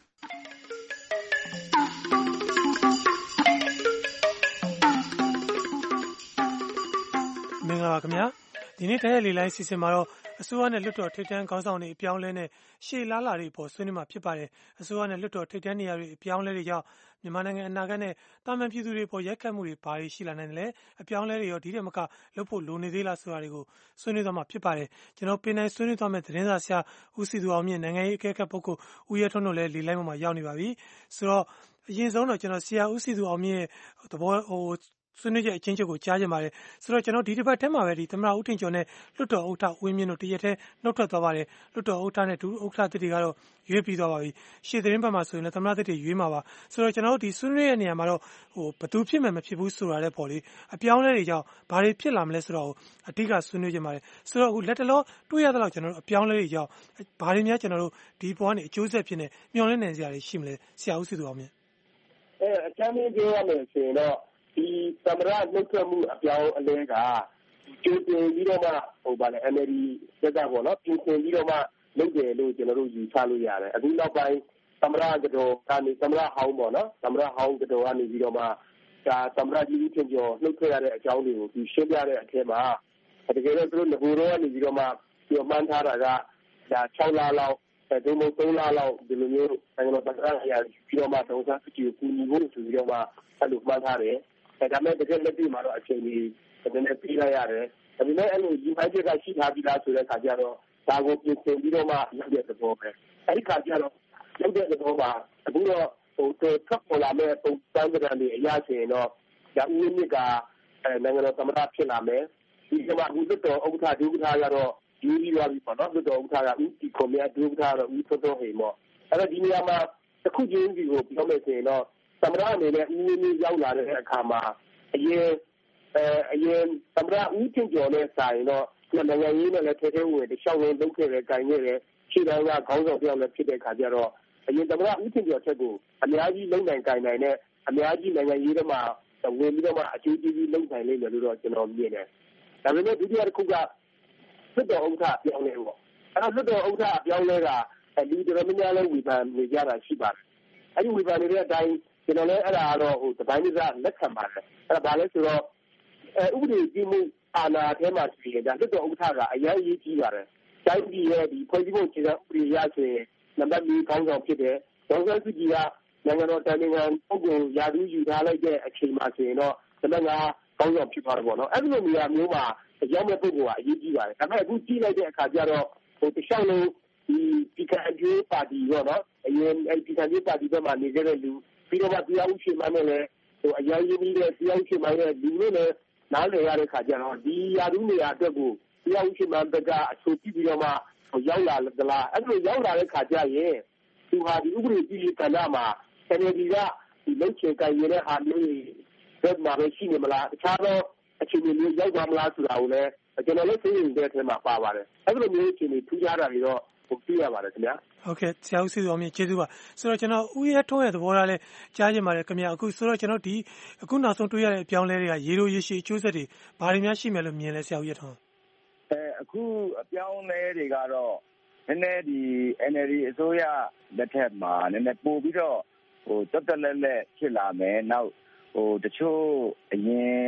မင်္ဂလာပါခင်ဗျာဒီနေ့တိုက်ရိုက်လေလိုင်းအစီအစဉ်မှာတော့အစိုးရနဲ့လွှတ်တော်ထိပ်တန်းခေါင်းဆောင်တွေအပြောင်းလဲနဲ့ရှေ့လာလာတွေပေါ်ဆွေးနွေးမှာဖြစ်ပါတယ်အစိုးရနဲ့လွှတ်တော်ထိပ်တန်းနေရာတွေအပြောင်းလဲတွေကြောင့်မြန်မာနိုင်ငံအနာဂတ်နဲ့တာမန်ပြည်သူတွေပေါ်ရိုက်ခတ်မှုတွေဘာတွေရှိလာနိုင်တယ်လဲအပြောင်းလဲတွေရောဒီတဲ့မကလုပ်ဖို့လိုနေသေးလားဆိုတာတွေကိုဆွေးနွေးသွားမှာဖြစ်ပါတယ်ကျွန်တော်ပြင်နိုင်ဆွေးနွေးသွားမယ့်သတင်းစာဆရာဦးစီသူအောင်မြင့်နိုင်ငံရေးအကဲခတ်ပုဂ္ဂိုလ်ဦးရဲထွန်းတို့လည်းလေလိုင်းပေါ်မှာရောက်နေပါပြီဆိုတော့အရင်ဆုံးတော့ကျွန်တော်ဆရာဦးစီသူအောင်မြင့်ရဲ့သဘောဆွေးနွေးချက်အချင်းချုပ်ကိုကြားကြပါတယ်ဆိုတော့ကျွန်တော်ဒီတစ်ပတ်ထဲမှာပဲဒီသမ္မတဦးထင်ကျော်နဲ့လွှတ်တော်ဥက္ကဋ္ဌဦးဝင်းမြင့်တို့တရက်ထဲနှုတ်ထွက်သွားပါတယ်လွှတ်တော်ဥက္ကဋ္ဌနဲ့ဒုဥက္ကဋ္ဌတွေကတော့ရွေးပြီးသွားပါပြီရှေ့သတင်းပတ်မှာဆိုရင်လည်းသမ္မတတွေရွေးမှာပါဆိုတော့ကျွန်တော်တို့ဒီဆွေးနွေးရတဲ့နေရာမှာတော့ဘယ်သူဖြစ်မယ်မဖြစ်ဘူးဆိုတာလည်းပေါ့လေအပြောင်းလဲတွေကြောင့်ဘာတွေဖြစ်လာမလဲဆိုတော့အဓိကဆွေးနွေးကြပါတယ်ဆိုတော့အခုလက်တလောတွေးရသလောက်ကျွန်တော်တို့အပြောင်းလဲတွေကြောင့်ဘာတွေများကျွန်တော်တို့ဒီပေါ်ကနေအကျိုးဆက်ဖြစ်နေမျှော်လင့်နေစရာတွေရှိမလဲဆရာဦးစီသူအောင်မြင့်အချမ်းမင်းပြောရမယ်ဆိုရင်တော့ဒီသမ္မတနှုတ်ထွက်မှုအပြောင်းအလဲကကျိုးတင်ပြီးတော့မှNLD စက်ကပေါ့နော်ပြင်ဆင်ပြီးတော့မှလုပ်တယ်လို့ကျွန်တော်တို့ယူဆလို့ရတယ်အခုနောက်ပိုင်းသမ္မတကတော့ကနေသမ္မတဟောင်းပေါ့နော်သမ္မတဟောင်းကတော့ကနေပြီးတော့မှဒါသမ္မတကြီးထင်ကျော်နှုတ်ထွက်ရတဲ့အကြောင်းတွေကိုသူရှင်းပြတဲ့အထက်မှာတကယ်တော့သူတို့ငကိုတော့ကနေပြီးတော့မှပြောမှန်းထားတာကဒါ6လလောက်ဒီလို3လလောက်ဒီလိုမျိုးနိုင်ငံတော်သမ္မတကြီးပြီးတော့မှဒေါ်စားစုကြည်ကိုကူညီဖို့ဆိုပြီးတော့မှအဲ့လိုမှန်းထားတယ်ဒါပေမဲ့တကယ်လက်တွေ့မှာတော့အချိန်ကြီးနည်းနည်းပြေးလိုက်ရတယ်ဒါပေမဲ့အဲ့လိုဒီပိုင်းချက်ကရှိထားပြီးသားဆိုတဲ့အခါကျတော့ဒါကိုပြင်ဆင်ပြီးတော့မှလုပ်တဲ့သဘောပဲအဲ့ဒီခါကျတော့လုပ်တဲ့သဘောမှာအခုတော့ထွက်ပေါ်လာမဲ့ပုံစံတွေအရဆိုရင်တော့ဒါဦးဝင်းမြင့်ကနိုင်ငံတော်သမ္မတဖြစ်လာမယ်ဒီကမှာဦးတော်ဥက္ကဋ္ဌဒုဥက္ကဋ္ဌကတော့ယူပြီးသွားပြီပေါ့နော်ဦးတော်ဥက္ကဋ္ဌကဦးတီခွန်မြတ်ဒုဥက္ကဋ္ဌကတော့ဦးထွန်းထွန်းဟိန်ပေါ့အဲ့တော့ဒီနေရာမှာတစ်ခုချင်းစီကိုပြောမယ်ဆိုရင်တော့သမ္မတအနေနဲ့ဦးဝင်းမြင့်ရောက်လာတဲ့အခါမှာအရင်သမ္မတဦးထင်ကျော်နဲ့ဆိုင်တော့နိုင်ငံရေးနဲ့လည်းထဲထဲဝင်တခြားလုံးလုပ်ခဲ့တယ်၊ကိုင်ခဲ့တယ်ရှေ့တန်းကခေါင်းဆောင်ပြောင်းလည်းဖြစ်တဲ့ခါကျတော့အရင်သမ္မတဦးထင်ကျော်ချက်ကိုအများကြီးလုံနိုင်ကိုင်နိုင်နဲ့အများကြီးနိုင်ငံရေးထဲမှာဝင်ပြီးတော့မှအကျိုးကြီးလုံနိုင်လိမ့်မယ်လို့တော့ကျွန်တော်မြင်တယ်။ဒါပေမဲ့ဒုတိယတစ်ခုကလွှတ်တော်ဥက္ကဋ္ဌပြောင်းလဲပေါ့။အဲ့တော့လွှတ်တော်ဥက္ကဋ္ဌပြောင်းလဲကလူတော်များများလည်းဝေဖန်နေကြတာရှိပါတယ်။အဲ့ဒီဝေဖန်နေတဲ့အတိုင်းကျွန်တော်လည်းအဲ့ဒါကတော့တပိုင်းတစ်စလက်ခံပါတယ်။အဲ့ဒါဘာလဲဆိုတော့ဥပဒေကြီးမှုအာဏာထဲမှာရှိရင်ဒါလွှတ်တော်ဥက္ကဋ္ဌကအရေးကြီးပါတယ်။တိုင်းပြည်ရဲ့ဒီဖွဲ့စည်းပုံအခြေခံဥပဒေရဆိုရင်နံပါတ်2ခေါင်းဆောင်ဖြစ်တယ်။ဒေါ်အောင်ဆန်းစုကြည်ကနိုင်ငံတော်တိုင်ပင်ခံပုဂ္ဂိုလ်ရာထူးယူထားလိုက်တဲ့အချိန်မှာဆိုရင်တော့နံပါတ်5ခေါင်းဆောင်ဖြစ်သွားတယ်ပေါ့နော်။အဲ့ဒီလိုနေရာမျိုးမှာရောက်မဲ့ပုဂ္ဂိုလ်ကအရေးကြီးပါတယ်။ဒါပေမဲ့အခုကြည့်လိုက်တဲ့အခါကျတော့တခြားလုံးဒီပြည်ခံရေးပါတီပေါ့နော်။အရင်ပြည်ခံရေးပါတီဘက်မှာနေခဲ့တဲ့လူပြီးတော့မှတရားဥပဒေမှန်းနဲ့လည်းအရင်ရင်းနှီးတဲ့တရားဥပဒေမှန်းနဲ့လူတွေလည်းနားလည်ရတဲ့ခါကျတော့ဒီရာထူးနေရာအတွက်ကိုတရားဥပဒေမှန်းဘက်ကအဆိုပြုပြီးတော့မှရောက်လာသလားအဲ့လိုရောက်လာတဲ့ခါကျရင်သူဟာဒီဥပဒေကြီးကဏ္ဍမှာ NLD ကဒီလုံခြေကိုင်ရတဲ့အားမျိုးဘက်မှာပဲရှိနေမလားတခြားသောအခြေအနေမျိုးရောက်သွားမလားဆိုတာကိုလည်းကျွန်တော်လည်းသိနေတဲ့အထဲမှာပါပါတယ်အဲ့လိုမျိုးအခြေအနေထူးခြားတာတွေတော့ပြရပါတယ်ခင်ဗျာဟုတ်ကဲ့ဆရာဦးစီတော်မြင့်ကျေးဇူးပါဆိုတော့ကျွန်တော်ဦးရဲထွန်းရဲ့သဘောထားလဲကြားချင်ပါတယ်ခင်ဗျာအခုဆိုတော့ကျွန်တော်ဒီအခုနောက်ဆုံးတွေ့ရတဲ့အပြောင်းလဲတွေကရေလိုရေရှည်အကျိုးဆက်တွေဘာတွေများရှိမယ်လို့မြင်လဲဆရာဦးရဲထွန်းအခုအပြောင်းလဲတွေကတော့နည်းနည်းဒီ NLD အစိုးရလက်ထက်မှာနည်းနည်းပို့ပြီးတော့တက်လက်လက်ဖြစ်လာမယ်နောက်တချို့အရင်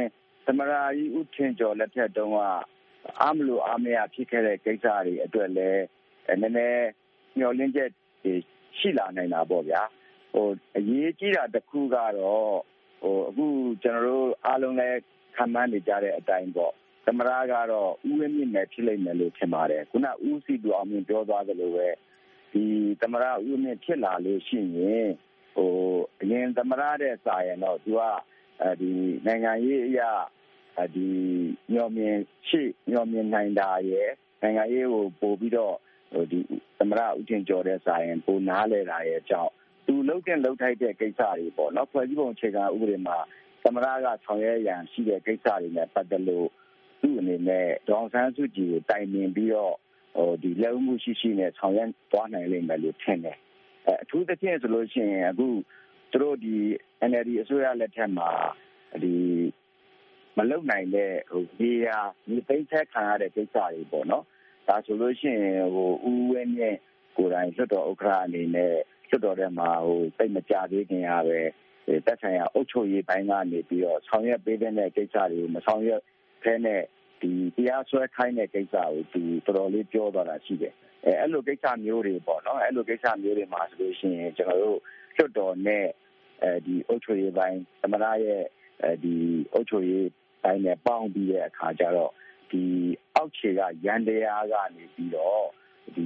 သမ္မတကြီးဦးထင်ကျော်လက်ထက်တုန်းကအားမလို့အားမရဖြစ်ခဲ့တဲ့ကိစ္စတွေအတွက်လည်းနည်းနည်းမျှော်လင့်ချက်တွေရှိလာနိုင်တာပေါ့ဗျာအရေးကြီးတာတစ်ခုကတော့အခုကျွန်တော်တို့အားလုံးလည်းခံမှန်းနေကြတဲ့အတိုင်းပေါ့သမ္မတကတော့ဦးဝင်းမြင့်နဲ့ဖြစ်လိမ့်မယ်လို့ထင်ပါတယ်ခုနဦးစီသူအောင်မြင့်ပြောသွားသလိုပဲဒီသမ္မတဦးဝင်းမြင့်ဖြစ်လာလို့ရှိရင်အရင်သမ္မတတဲ့စာရင်တော့သူကဒီနိုင်ငံရေးအရာဒီညော်မြင်နိုင်တာရဲ့နိုင်ငံရေးကိုပို့ပြီးတော့ဒီသမ္မတဦးထင်ကျော်တဲ့စာရင်ပိုနားလဲတာရဲ့အကြောင်းသူလှုပ်ထိုက်တဲ့ကိစ္စတွေပေါ့နော်ဖွဲ့စည်းပုံအခြေခံဥပဒေမှာသမ္မတကဆောင်ရွက်ရန်ရှိတဲ့ကိစ္စတွေနဲ့ပတ်သက်လို့သူ့အနေနဲ့ဒေါအောင်ဆန်းစုကြည်ကိုတိုင်ပင်ပြီးတော့ဒီလက်ဦးမှုရှိနဲ့ဆောင်ရွက်သွားနိုင်လိမ့်မယ်လို့ထင်တယ်အထူးသဖြင့်ဆိုလို့ရှိရင်အခုသူတို့ဒီ NLD အစိုးရလက်ထက်မှာဒီမလုံနိုင်တဲ့ဒီသိမ်းဆက်ခံရတဲ့ကိစ္စတွေပေါ့နော်ဒါဆိုလို့ရှိရင်ဦးဝင်းမြင့်ကိုယ်တိုင်လွှတ်တော်ဥက္ကဋ္ဌအနေနဲ့လွှတ်တော်ထဲမှာသိမကြသေးခင်ရပဲတက်ဆိုင်ရာအုပ်ချုပ်ရေးပိုင်းကနေပြီးတော့ဆောင်ရွက်ပေးတဲ့ကိစ္စတွေကိုမဆောင်ရွက်ဖဲနဲ့ဒီတရားစွဲခိုင်းတဲ့ကိစ္စကိုသူတော်တော်လေးပြောသွားတာရှိတယ်အဲ့လိုကိစ္စမျိုးတွေပေါ့နော်အဲ့လိုကိစ္စမျိုးတွေမှာဆိုလို့ရှိရင်ကျွန်တော်တို့လွှတ်တော်နဲ့ဒီအုပ်ချုပ်ရေးပိုင်းသမ္မတရဲ့ဒီအုပ်ချုပ်ရေးပိုင်းနဲ့ပေါင်းပြီးတဲ့အခါကျတော့ဒီအောက်ခြေကရန်တရားကနေပြီးတော့ဒီ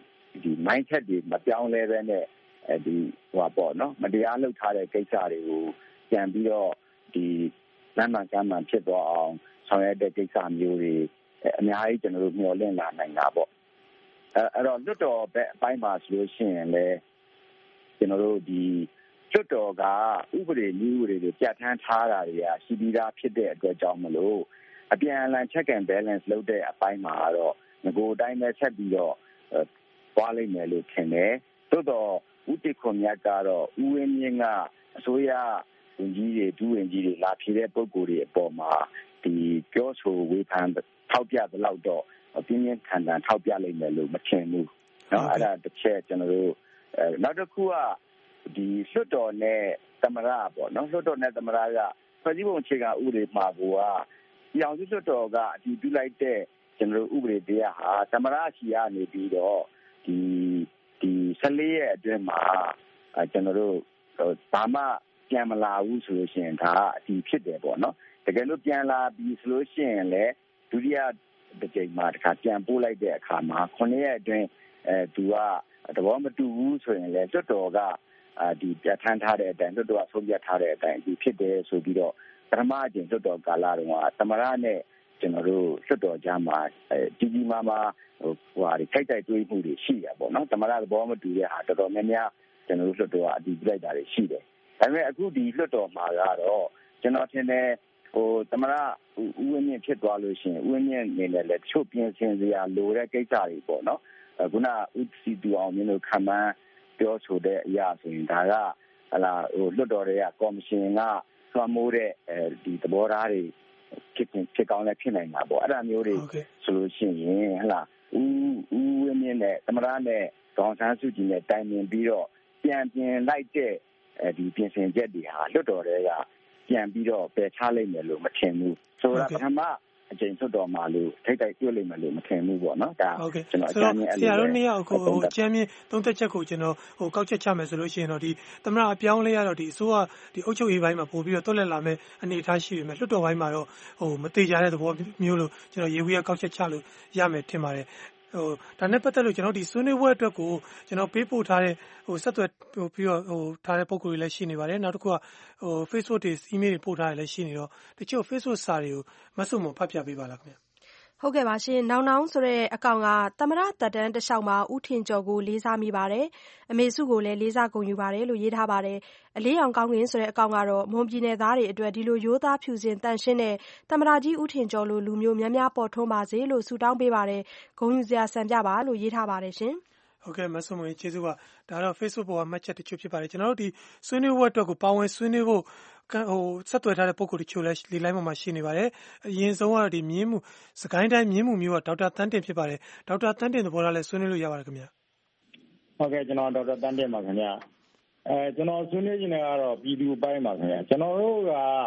mindset တွေမပြောင်းလဲပဲနဲ့ဒီပေါ့နော်မတရားလုပ်ထားတဲ့ကိစ္စတွေကိုပြန်ပြီးတော့ဒီလမ်းမှန်ကမ်းမှန်ဖြစ်သွားအောင်ဆောင်ရွက်တဲ့ကိစ္စမျိုးတွေအများကြီးကျွန်တော်တို့မျှော်လင့်လာနိုင်တာပေါ့အဲ့တော့လွှတ်တော်ဘက်အပိုင်းမှာဆိုလို့ရှိရင်လည်းကျွန်တော်တို့ဒီလွှတ်တော်ကဥပဒေနည်းဥပဒေတွေပြဋ္ဌာန်းထားတာတွေကရှိပြီးသားဖြစ်တဲ့အတွက်ကြောင့်မလို့အပြန်အလှန် check and balance လုပ်တဲ့အပိုင်းမှာတော့ငကိုအတိုင်းပဲဆက်ပြီးတော့သွားလိမ့်မယ်လို့ထင်တယ်သို့တော့ဦးတိခွန်မြတ်ကတော့ဦးဝင်းမြင့်ကအစိုးရဝန်ကြီးတွေဒုဝန်ကြီးတွေလာဖြေတဲ့ပုံကိုယ်တွေအပေါ်မှာဒီပြောဆိုဝေဖန်ထောက်ပြသလောက်တော့ပြင်းပြင်းထန်ထန်ထောက်ပြလိမ့်မယ်လို့မထင်ဘူးเนาะအဲ့ဒါတစ်ချက်ကျွန်တော်တို့နောက်တစ်ခုကဒီလွှတ်တော်နဲ့သမ္မတပေါ့နော်လွှတ်တော်နဲ့သမ္မတကဖွဲ့စည်းပုံအခြေခံဥပဒေမှာကပြောင်းစုလွှတ်တော်ကအတည်ပြုလိုက်တဲ့ကျွန်တော်တို့ဥပဒေတရားဟာသမ္မတရှိရနေပြီးတော့ဒီ14ရက်အတွင်းမှာကျွန်တော်တို့ဘာမှပြန်မလာဘူးဆိုလို့ရှိရင်ဒါအတည်ဖြစ်တယ်ပေါ့နော်တကယ်လို့ပြန်လာပြီးဆိုလို့ရှိရင်လည်းဒုတိယတစ်ကြိမ်မှာတစ်ခါပြန်ပို့လိုက်တဲ့အခါမှာ9ရက်အတွင်းသူကသဘောမတူဘူးဆိုရင်လည်းလွှတ်တော်ကဒီပြဋ္ဌာန်းထားတဲ့အတိုင်းလွှတ်တော်ကဆုံးဖြတ်ထားတဲ့အတိုင်းဒီဖြစ်တယ်ဆိုပြီးတော့ပထမအကြိမ်လွှတ်တော်ကာလတုန်းကသမရနဲ့ကျွန်တော်တို့လွှတ်တော်ကြားမှာကြီးမားမားခိုက်တိုက်တွေးမှုတွေရှိရပေါ့နော်သမရသဘောမတူတဲ့ဟာတော်တော်များများကျွန်တော်တို့လွှတ်တော်ကအတည်ပြုလိုက်တာတွေရှိတယ်ဒါပေမဲ့အခုဒီလွှတ်တော်မှာကတော့ကျွန်တော်ထင်တယ်သမရဦးဝင်းမြင့်ဖြစ်သွားလို့ရှိရင်ဦးဝင်းမြင့်အနေနဲ့လည်းချုပ်ပြင်ဆင်စရာလိုတဲ့ကိစ္စတွေပေါ့နော်ခုနဦးစီတူအောင်မြင်လို့ခံမှန်းပြောဆိုတဲ့အရာဆိုရင်ဒါကလွှတ်တော်တွေကကော်မရှင်ကသွမ်းမိုးတဲ့ဒီသဘောထားတွေဖြစ်ကောင်းလည်းဖြစ်နိုင်တာပေါ့အဲ့ဒါမျိုးတွေဆိုလို့ရှိရင်ဦးဝင်းမြင့်နဲ့သမရနဲ့ဒေါအောင်ဆန်းစုကြည်နဲ့တိုင်ပင်ပြီးတော့ပြန်ပြင်လိုက်တဲ့ဒီပြင်ဆင်ချက်တွေဟာလွှတ်တော်တွေကပြန်ပြီးတော့ပယ်ချလိုက်မယ်လို့မထင်ဘူးဆိုတော့ပထမအကျဉ်းစွတ်တော်မှာလို့ထိတ်တိုက်တွေ့လိမ့်မယ်လို့မထင်ဘူးပေါ့နော်ဒါကျွန်တော်အကြမ်းမြင်အဲ့လိုဆရာတို့နှစ်ယောက်ကိုအကြမ်းမြင်သုံးသက်ချက်ကိုကျွန်တော်ကောက်ချက်ချမယ်ဆိုလို့ရှိရင်တော့ဒီသမရအပြောင်းလဲရတော့ဒီအစိုးရဒီအုပ်ချုပ်ရေးပိုင်းမှာပို့ပြီးတော့တွက်လက်လာမယ်အနေအထားရှိပေမဲ့လွှတ်တော်ပိုင်းမှာတော့မတိကျတဲ့သဘောမျိုးလို့ကျွန်တော်ရေဝေးကောက်ချက်ချလို့ရမယ်ထင်ပါတယ်ဒါနဲ့ပတ်သက်လို့ကျွန်တော်ဒီဆွေးနွေးပွဲအတွက်ကိုကျွန်တော်ပေးပို့ထားတဲ့ဆက်သွယ်ပြီးတော့ထားတဲ့ပုံကိုယ်တွေလည်းရှိနေပါတယ်နောက်တစ်ခုကFacebook တွေ email တွေပို့ထားတယ်လည်းရှိနေတော့တချို့ Facebook စာတွေကိုမဆုမဖတ်ပြပေးပါလားခင်ဗျဟုတ်ကဲ့ပါရှင်နောင်နောင်ဆိုတဲ့အကောင့်ကသမရတက်တန်းတလျှောက်မှာဦးထင်ကျော်ကိုလေးစားမိပါတယ်အမေစုကိုလည်းလေးစားဂုဏ်ယူပါတယ်လို့ရေးထားပါတယ်အလေးအောင်ကောင်းကင်ဆိုတဲ့အကောင့်ကတော့မွန်ပြည်နယ်သားတွေအတွက်ဒီလိုရိုးသားဖြူစင်တန်ရှင်းတဲ့သမရကြီးဦးထင်ကျော်လိုလူမျိုးများများပေါ်ထွန်းပါစေလို့ဆုတောင်းပေးပါတယ်ဂုဏ်ယူစရာစံပြပါလို့ရေးထားပါတယ်ရှင်ဟုတ်ကဲ့မဆုမကျေးဇူးပါဒါတော့ Facebook ပေါ်မှာမှတ်ချက်တချို့ဖြစ်ပါတယ်ကျွန်တော်တို့ဒီဆွေးနွေးပွဲအတွက်ကိုပါဝင်ဆွေးနွေးဖို့ဆက်သွယ်ထားတဲ့ပုံကိုယ်တချို့လည်းလေလိုင်းပေါ်မှာရှိနေပါတယ်အရင်ဆုံးကတော့ဒီမြင်းမှုစကိုင်းတိုင်းမြင်းမှုမျိုးကဒေါက်တာတန်းတင်ဖြစ်ပါတယ်ဒေါက်တာတန်းတင်သဘောထားလည်းဆွေးနွေးလို့ရပါတယ်ခင်ဗျာဟုတ်ကဲ့ကျွန်တော်ဒေါက်တာတန်းတင်ပါခင်ဗျာကျွန်တော်ဆွေးနွေးခြင်းကတော့ပြည်သူအပိုင်းပါခင်ဗျာကျွန်တော်တို့က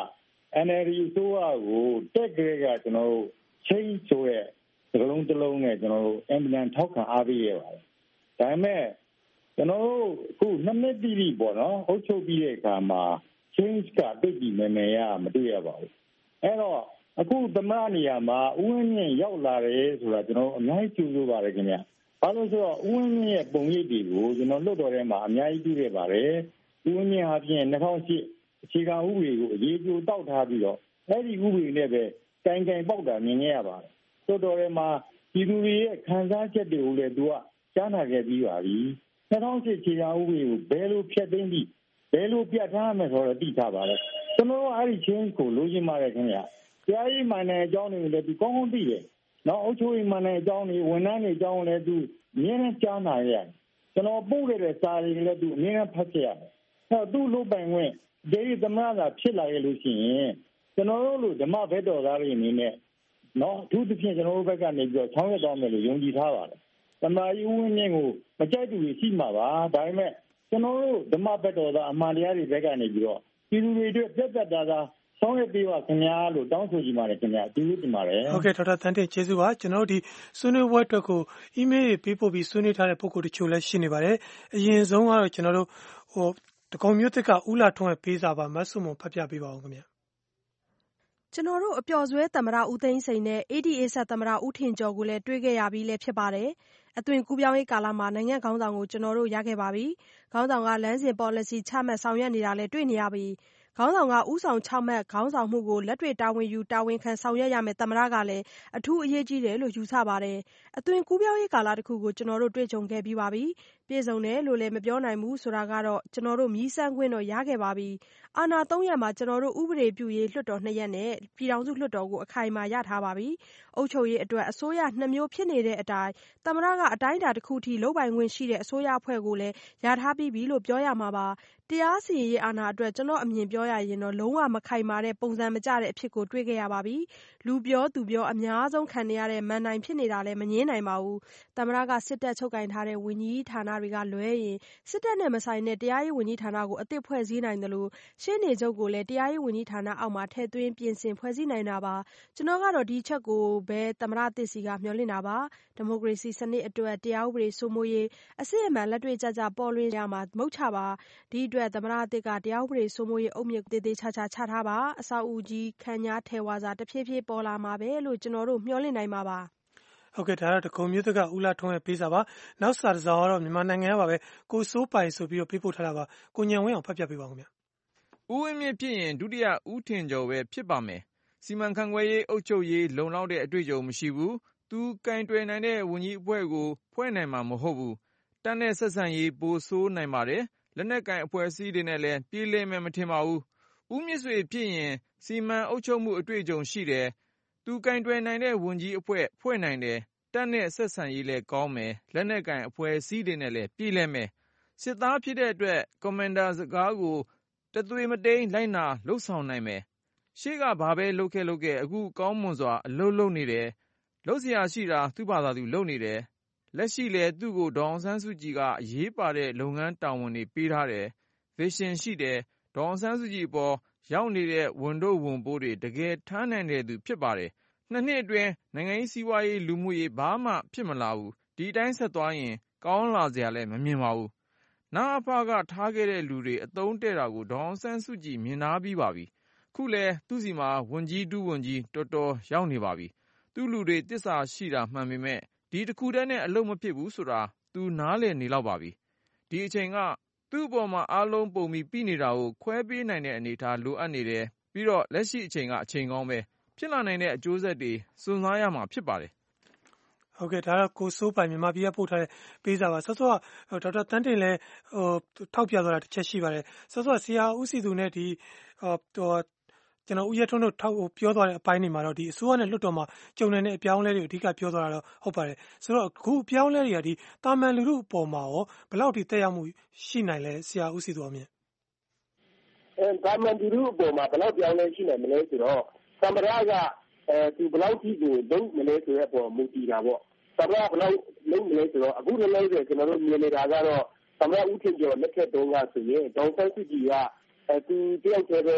NLD အစိုးရကိုတက်ကြကကျွန်တော်တို့ချင်းဆိုတဲ့စကလုံးတစ်လုံးနဲ့ကျွန်တော်တို့အင်မတန်ထောက်ခံအားပေးရပါတယ်ဒါပေမဲ့ကျွန်တော်တို့အခု2နှစ်တိတိပေါ့နော်အုပ်ချုပ်ပြီးတဲ့အခါမှာ change ကတိတ်ပြီးမယ်မယ်ရမတွေ့ရပါဘူးအဲ့တော့အခုသမရနေရာမှာဥဝင်းမြင့်ရောက်လာတယ်ဆိုတာကျွန်တော်အများကြီးကြိုးဆိုပါတယ်ခင်ဗျဘာလို့ဆိုတော့ဥဝင်းမြင့်ရဲ့ပုံရိပ်တွေကိုကျွန်တော်လွတ်တော်ထဲမှာအများကြီးတွေ့ခဲ့ပါတယ်ဥဝင်းမြင့်ဟာဖြင့်2008အခြေခံဥပဒေကိုအရေးကြီးတောက်ထားပြီးတော့အဲ့ဒီဥပဒေနဲ့ပဲတိုင်ပေါက်တာမြင်ခဲ့ရပါတယ်လွတ်တော်ထဲမှာပြည်သူတွေရဲ့ခံစားချက်တွေကိုလည်းသူကကြားနာခဲ့ပြီးပါပြီ2008အခြေခံဥပဒေကိုဘယ်လိုဖျက်သိမ်းပြီးဘယ်လိုပြဋ္ဌာန်းမယ်ဆိုတော့သိထားပါတယ်ကျွန်တော်တို့အဲ့ဒီချင်းကိုလိုချင်ပါတယ်ခင်ဗျာကြားရေးမှန်တဲ့အကြောင်းတွေကိုလည်းသူကောင်းကောင်းသိတယ်နော်အုပ်ချုပ်ရေးမှန်တဲ့အကြောင်းတွေဝန်ထမ်းတွေအကြောင်းလည်းသူအမြဲတမ်းကြားနာရတယ်ကျွန်တော်ပို့ခဲ့တဲ့စာတွေလည်းသူအမြဲတမ်းဖတ်ခဲ့ရတယ်အဲ့တော့သူ့လုပ်ပိုင်ခွင့်ဒေသသမရသာဖြစ်လာခဲ့လို့ရှိရင်ကျွန်တော်တို့လူဓမ္မဘက်တော်သားတွေအနေနဲ့နော်အထူးသဖြင့်ကျွန်တော်တို့ဘက်ကနေပြီးတော့ဆောင်းရွက်သွားမယ်လို့ယုံကြည်ထားပါတယ်သမ္မာကြီးဦးဝင်းမြင့်ကိုမကြိုက်သူတွေရှိမှာပါဒါပေမဲ့ကျွန်တော်တို့ဓမ္မဘက်တော်သားအမှန်တရားတွေဘက်ကနေပြီးတော့ပြည်သူတွေအတွက်ပြတ်သားတာဆောင်းရွက်ပေးပါခင်ဗျာလို့တောင်းဆိုကြပါတယ်ခင်ဗျာကျေးဇူးတင်ပါတယ်ဟုတ်ကဲ့ဒေါက်တာတန်းတင်ကျေးဇူးပါကျွန်တော်တို့ဒီဆွေးနွေးပွဲအတွက်ကိုအီးမေးလ်တွေပေးပို့ပြီးဆွေးနွေးထားတဲ့ပုံကိုတချို့လည်းရှိနေပါတယ်အရင်ဆုံးကတော့ကျွန်တော်တို့တကုံမြို့သစ်ကဦးလာထွန်းရဲ့ပေးစာပါမတ်ဆုမွန်ဖတ်ပြပေးပါဦးခင်ဗျာကျွန်တော်တို့အပျော်စွဲသမ္မတဦးသိန်းစိန်နဲ့ ADA ဆက်သမ္မတဦးထင်ကျော်ကိုလည်းတွေ့ခဲ့ရပြီးလည်းဖြစ်ပါတယ်အသွင်ကူးပြောင်းရေးကာလမှာနိုင်ငံခေါင်းဆောင်ကိုကျွန်တော်တို့ရခဲ့ပါပြီခေါင်းဆောင်ကလမ်းစဉ် policy ချမှတ်ဆောင်ရွက်နေတာလည်းတွေ့နေရပြီခေါင်းဆောင်ကဥဆောင်ချမှတ်ခေါင်းဆောင်မှုကိုလက်တွေ့တာဝန်ယူတာဝန်ခံဆောင်ရွက်ရမယ်သမ္မတကလည်းအထူးအရေးကြီးတယ်လို့ယူဆပါတယ်အသွင်ကူးပြောင်းရေးကာလတစ်ခုကိုကျွန်တော်တို့တွေ့ကြုံခဲ့ပြီးပါပြီပြည့်စုံတယ်လို့လည်းမပြောနိုင်ဘူးဆိုတာကတော့ကျွန်တော်တို့မြည်စမ်းခွင့်တော့ရခဲ့ပါပြီအာဏာ3ရက်မှာကျွန်တော်တို့ဥပဒေပြုရေးလွှတ်တော်2ရက်နဲ့ပြည်ထောင်စုလွှတ်တော်ကိုအခိုင်အမာရထားပါပြီအုပ်ချုပ်ရေးအတွက်အစိုးရ2မျိုးဖြစ်နေတဲ့အတိုင်းသမ္မတကအတိုင်းအတာတစ်ခုထိလုပ်ပိုင်ခွင့်ရှိတဲ့အစိုးရအဖွဲ့ကိုလည်းရထားပြီးပြီလို့ပြောရမှာပါတရားစီရင်ရေးအာဏာအတွက်ကျွန်တော်အမြင်ပြောရရင်တော့လုံးဝမခိုင်မာတဲ့ပုံစံမကျတဲ့အဖြစ်ကိုတွေ့ခဲ့ရပါပြီလူပြောသူပြောအများဆုံးခံနေရတဲ့မန်တိုင်ဖြစ်နေတာလည်းမငြင်းနိုင်ပါဘူးသမ္မတကစစ်တပ်ချုပ်ကင်ထားတဲ့ဝန်ကြီးဌာနတွေကလွဲရင်စစ်တပ်နဲ့မဆိုင်တဲ့တရားရေးဝန်ကြီးဌာနကိုအသစ်ဖွဲ့စည်းနိုင်တယ်လို့ရှင်းနေချုပ်ကိုလည်းတရားရေးဝန်ကြီးဌာနအောက်မှာထည့်သွင်းပြင်ဆင်ဖွဲ့စည်းနိုင်တာပါကျွန်တော်ကတော့ဒီချက်ကိုပဲသမ္မတသစ်စီကမျှော်လင့်တာပါဒီမိုကရေစီစနစ်အတွက်တရားဥပဒေစိုးမိုးရေးအစစ်အမှန်လက်တွေ့ကျကျပေါ်လွင်ရမှာမဟုတ်ချပါဒီအတွက်သမ္မတသစ်ကတရားဥပဒေစိုးမိုးရေးအုတ်မြစ်သေးသေးချာချာချထားပါအဆောက်အဦကြီးခန့်ညားထဲဝါစာတဖြည်းဖြည်းပေါ်လာမှာပဲလို့ကျွန်တော်တို့မျှော်လင့်နိုင်မှာပါဟုတ်ကဲ့ဒါတော့တကုံမြို့သစ်ကဦးလာထွန်းရဲ့ပေးစာပါနောက်စာတစ်စောင်ကတော့မြန်မာနိုင်ငံကပါပဲကိုစိုးပိုင်ဆိုပြီးတော့ပေးပို့ထားတာပါကိုညံဝင်းအောင်ဖတ်ပြပေးပါဦးခင်ဗျဦးဝင်းမြင့်ဖြစ်ရင်ဒုတိယဦးထင်ကျော်ပဲဖြစ်ပါမယ်စီမံခန့်ခွဲရေးအုပ်ချုပ်ရေးလုံလောက်တဲ့အတွေ့အကြုံမရှိဘူးသူကင်တွယ်နိုင်တဲ့ဝန်ကြီးအဖွဲ့ကိုဖွဲ့နိုင်မှာမဟုတ်ဘူးတန်းတဲ့ဆက်ဆံရေးပိုဆိုးနိုင်ပါတယ်လက်နက်ကင်အဖွဲ့အစည်းတွေနဲ့လည်းပြေးလဲမယ်မထင်ပါဘူးဦးမြင့်ဆွေဖြစ်ရင်စီမံအုပ်ချုပ်မှုအတွေ့အကြုံရှိတယ်သူကင်တွယ်နိုင်တဲ့ဝန်ကြီးအဖွဲ့ဖွဲ့နိုင်တယ်တန်းတဲ့ဆက်ဆံရေးလည်းကောင်းမယ်လက်နက်ကင်အဖွဲ့အစည်းတွေနဲ့လည်းပြေးလဲမယ်စစ်သားဖြစ်တဲ့အတွက်ကွန်မန်ဒါစကားကိုတသွေးမတိန်လိုက်နာလှုပ်ဆောင်နိုင်မယ်ရှေ့ကဘာပဲလုပ်ခဲ့အခုကောင်းမွန်စွာအလုပ်လုပ်နေတယ်လုပ်เสียရှိတာသူ့ဘာသာသူလုပ်နေတယ်လက်ရှိလဲသူ့ကိုဒေါအောင်ဆန်းစုကြည်ကအရေးပါတဲ့လုပ်ငန်းတာဝန်တွေပေးထားတယ်ဗီရှင်ရှိတယ်ဒေါအောင်ဆန်းစုကြည်ပေါ်ရောက်နေတဲ့ဝန်တို့ဝန်ပိုးတွေတကယ်ထမ်းနိုင်တဲ့သူဖြစ်ပါတယ်2နှစ်အတွင်းနိုင်ငံရေးစီးပွားရေးလူမှုရေးဘာမှဖြစ်မလာဘူးဒီတိုင်းဆက်သွားရင်ကောင်းလာစရာလည်းမမြင်ပါဘူးနာအဖကထားခဲ့တဲ့လူတွေအသုံးတဲ့တာကိုဒေါအောင်ဆန်းစုကြည်မြင်နာပြီးပါပြီခုလဲသူ့စီမှာဝန်ကြီးဒုဝန်ကြီးတော်တော်ရောက်နေပါပြီသူ့လူတွေတစ္ဆာရှိတာမှန်ပေမဲ့ဒီတစ်ခုတည်းနဲ့အလုံးမဖြစ်ဘူးဆိုတာသူနားလည်နေလောက်ပါပြီဒီအချိန်ကသူ့အပေါ်မှာအားလုံးပုံပြီးပြီးနေတာကိုခွဲပေးနိုင်တဲ့အနေအထားလိုအပ်နေတယ်ပြီးတော့လက်ရှိအချိန်ကအချိန်ကောင်းပဲဖြစ်လာနိုင်တဲ့အကျိုးဆက်တွေစွန့်စားရမှာဖြစ်ပါတယ်ဟုတ်ကဲ့ဒါတော့ကိုစိုးပိုင်မြန်မာပြည်ကပို့ထားတဲ့ပေးစာပါဆော့ဆော့ဒေါက်တာတန်းတင်လည်းထောက်ပြသွားတာတစ်ချက်ရှိပါတယ်ဆော့ဆော့ဆရာဦးစီသူနဲ့ဒီကျွန်တော်ဦးရထွန်းတို့ပြောသွားတဲ့အပိုင်းတွေမှာတော့ဒီအစိုးရနဲ့လွှတ်တော်မှာကြုံနေတဲ့အပြောင်းအလဲတွေအဓိကပြောသွားတာတော့ဟုတ်ပါတယ်ဆိုတော့အခုအပြောင်းအလဲတွေကဒီတာမန်လူထုအပေါ်မှာရောဘယ်လောက်ထိတက်ရောက်မှုရှိနိုင်လဲဆရာဦးစီသူအမြင်တာမန်လူထုအပေါ်မှာဘယ်လောက်ပြောင်းလဲရှိနိုင်မလဲဆိုတော့သမ္မတကသူဘယ်လောက်ထိကိုလုံးမလဲဆိုတဲ့အပေါ်မူတည်တာပေါ့သမ္မတဘယ်လောက်လုံးမလဲဆိုတော့အခုလည်းလည်းကျွန်တော်တို့မြင်နေတာကတော့သမ္မတဦးထင်ကျော်လက်ထက်တုန်းကဆိုရင်ဒေါက်တာစုကြည်ကသူတယောက်တည်းပဲ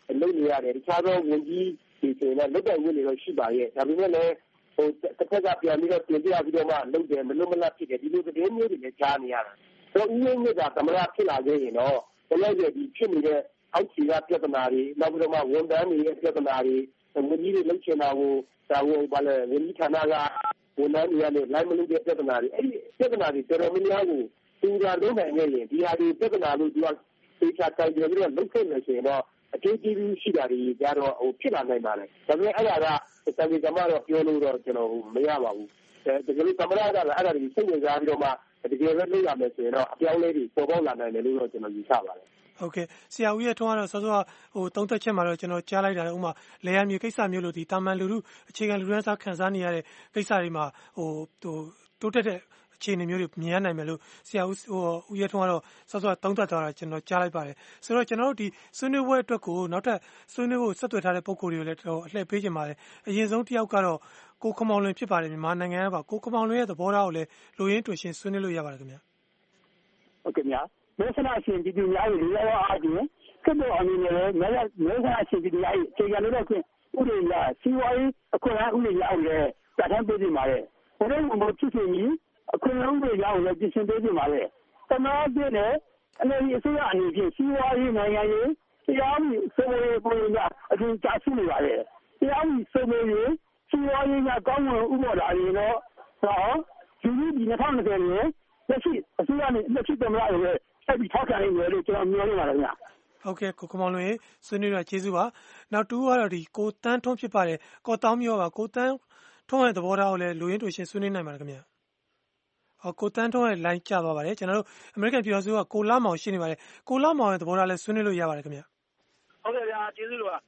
လုပ်နေရတယ်တခြားသောဝန်ကြီးဒီဆိုရင်လည်းလုပ်တဲ့ဝင်နေတော့ရှိပါရဲ့ဒါပေမဲ့လည်းတစ်ခါကပြန်ပြီးတော့တင်ပြပြီးတော့မှလုပ်တယ်မလုပ်မလပ်ဖြစ်တယ်ဒီလိုသတင်းမျိုးတွေလည်းကြားနေရတာဆိုဦးဝင်းမြင့်ကသမရဖြစ်လာခဲ့ရင်တော့ဘယ်လိုလဲဒီဖြစ်နေတဲ့အောက်ခြေကပြဿနာတွေနောက်ပြီးတော့မှဝန်ထမ်းတွေရဲ့ပြဿနာတွေဝန်ကြီးတွေလုပ်ချင်တာကိုဒါကိုဘာလဲဝန်ကြီးဌာနကဝန်ထမ်းတွေကနေလိုက်မလုပ်တဲ့ပြဿနာတွေအဲ့ဒီပြဿနာတွေတော်တော်များများကိုသူကလုံးနိုင်နေရင်ဒီဟာတွေပြဿနာလို့သူကသိချာကြိုက်တယ်ပြီးတော့လုပ်ခဲ့မယ်ဆိုရင်တော့အကျိုးကျေးဇူးရှိတာတွေကြတော့ဖြစ်လာနိုင်ပါတယ်ဒါပေမဲ့အဲ့ဒါကစံချိန်ကမှတော့ပြောလို့တော့ကျွန်တော်မရပါဘူးတကယ်လို့သမရကလည်းအဲ့ဒါတွေစိတ်ဝင်စားပြီးတော့မှတကယ်ပဲလုပ်ရမယ်ဆိုရင်တော့အပြောင်းလဲတွေပေါ်ပေါက်လာနိုင်တယ်လို့တော့ကျွန်တော်ယူဆပါတယ်ဟုတ်ကဲ့ဆရာဦးရဲ့ထွန်းကတော့စောစောသုံးသက်ချက်မှာတော့ကျွန်တော်ကြားလိုက်တာဥပမာလေယာဉ်မြေကိစ္စမျိုးလို့ဒီတာမန်လူထုအခြေခံလူတန်းစားခံစားနေရတဲ့ကိစ္စတွေမှာတိုးတက်တဲ့အခြေအနေမျိုးတွေမြင်ရနိုင်မယ်လို့ဆရာဦးရဲထွန်းကတော့စောစောသုံးသပ်သွားတာကျွန်တော်ကြားလိုက်ပါတယ်ဆိုတော့ကျွန်တော်တို့ဒီဆွေးနွေးပွဲအတွက်ကိုနောက်ထပ်ဆွေးနွေးဖို့ဆက်သွယ်ထားတဲ့ပုံကိုယ်တွေကိုလည်းအလှည့်ပေးခြင်းပါတယ်အရင်ဆုံးတစ်ယောက်ကတော့ကိုခမောင်လွင်ဖြစ်ပါတယ်မြန်မာနိုင်ငံကပါကိုခမောင်လွင်ရဲ့သဘောထားကိုလည်းလူရင်းတူရှင်ဆွေးနွေးလို့ရပါတယ်ခင်ဗျာဟုတ်ကဲ့များမဲဆန္ဒရှင်ပြည်သူများရဲ့လူရောအားဖြင့်ကတ်တော်အနေနဲ့မဲဆန္ဒရှင်ပြည်သူများရဲ့အခြေခံလို့တော့ဥပဒေအရစီးပွားရေးအခွင့်အရေးဥပဒေအရလည်းပြဋ္ဌာန်းပေးနေပါတယ်ဘယ်လိုမှဖြစ်ဖြစ်ကြီးအခွင့်အရေးဥပဒေအရလည်းပြင်ဆင်ပေးနေပါတယ်သမารပြည်နဲ့အနေအစိုးရအနေဖြင့်စီးပွားရေးနိုင်ငံရေးတရားမှုစိုးမိုးရေးပုံစံအထူးကြားရှိနေပါတယ်တရားမှုစိုးမိုးရေးစီးပွားရေးကကောင်းမွန်ဥပဒေလာရင်တော့ဒီ2020နဲ့လက်ရှိအစိုးရနဲ့လက်ရှိသမရရဲ့ဆက်ပြီးထောက်ခံနေတယ်လို့ကျွန်တော်ပြောနေပါတယ်ခင်ဗျာဟုတ်ကဲ့ကိုခမောင်လွင်ဆွေးနွေးရကျေးဇူးပါနောက်တူကတော့ဒီကိုတန်းထွန်းဖြစ်ပါတယ်ကော်တောင်းမျိုးပါကိုတန်းထွန်းရဲ့သဘောထားကိုလည်းလူရင်းတူရှင်ဆွေးနွေးနိုင်ပါတယ်ခင်ဗျာကိုတန်းထွန်းရဲ့ line ကျသွားပါတယ်ကျွန်တော်တို့အမေရိကန်ပြည်တော်စုကကိုလာမောင်ရှိနေပါတယ်ကိုလာမောင်ရဲ့သဘောထားလည်းဆွေးနွေးလို့ရပါတယ်ခင်ဗျာဟုတ်ကဲ့ဗျာကျေးဇူးပါ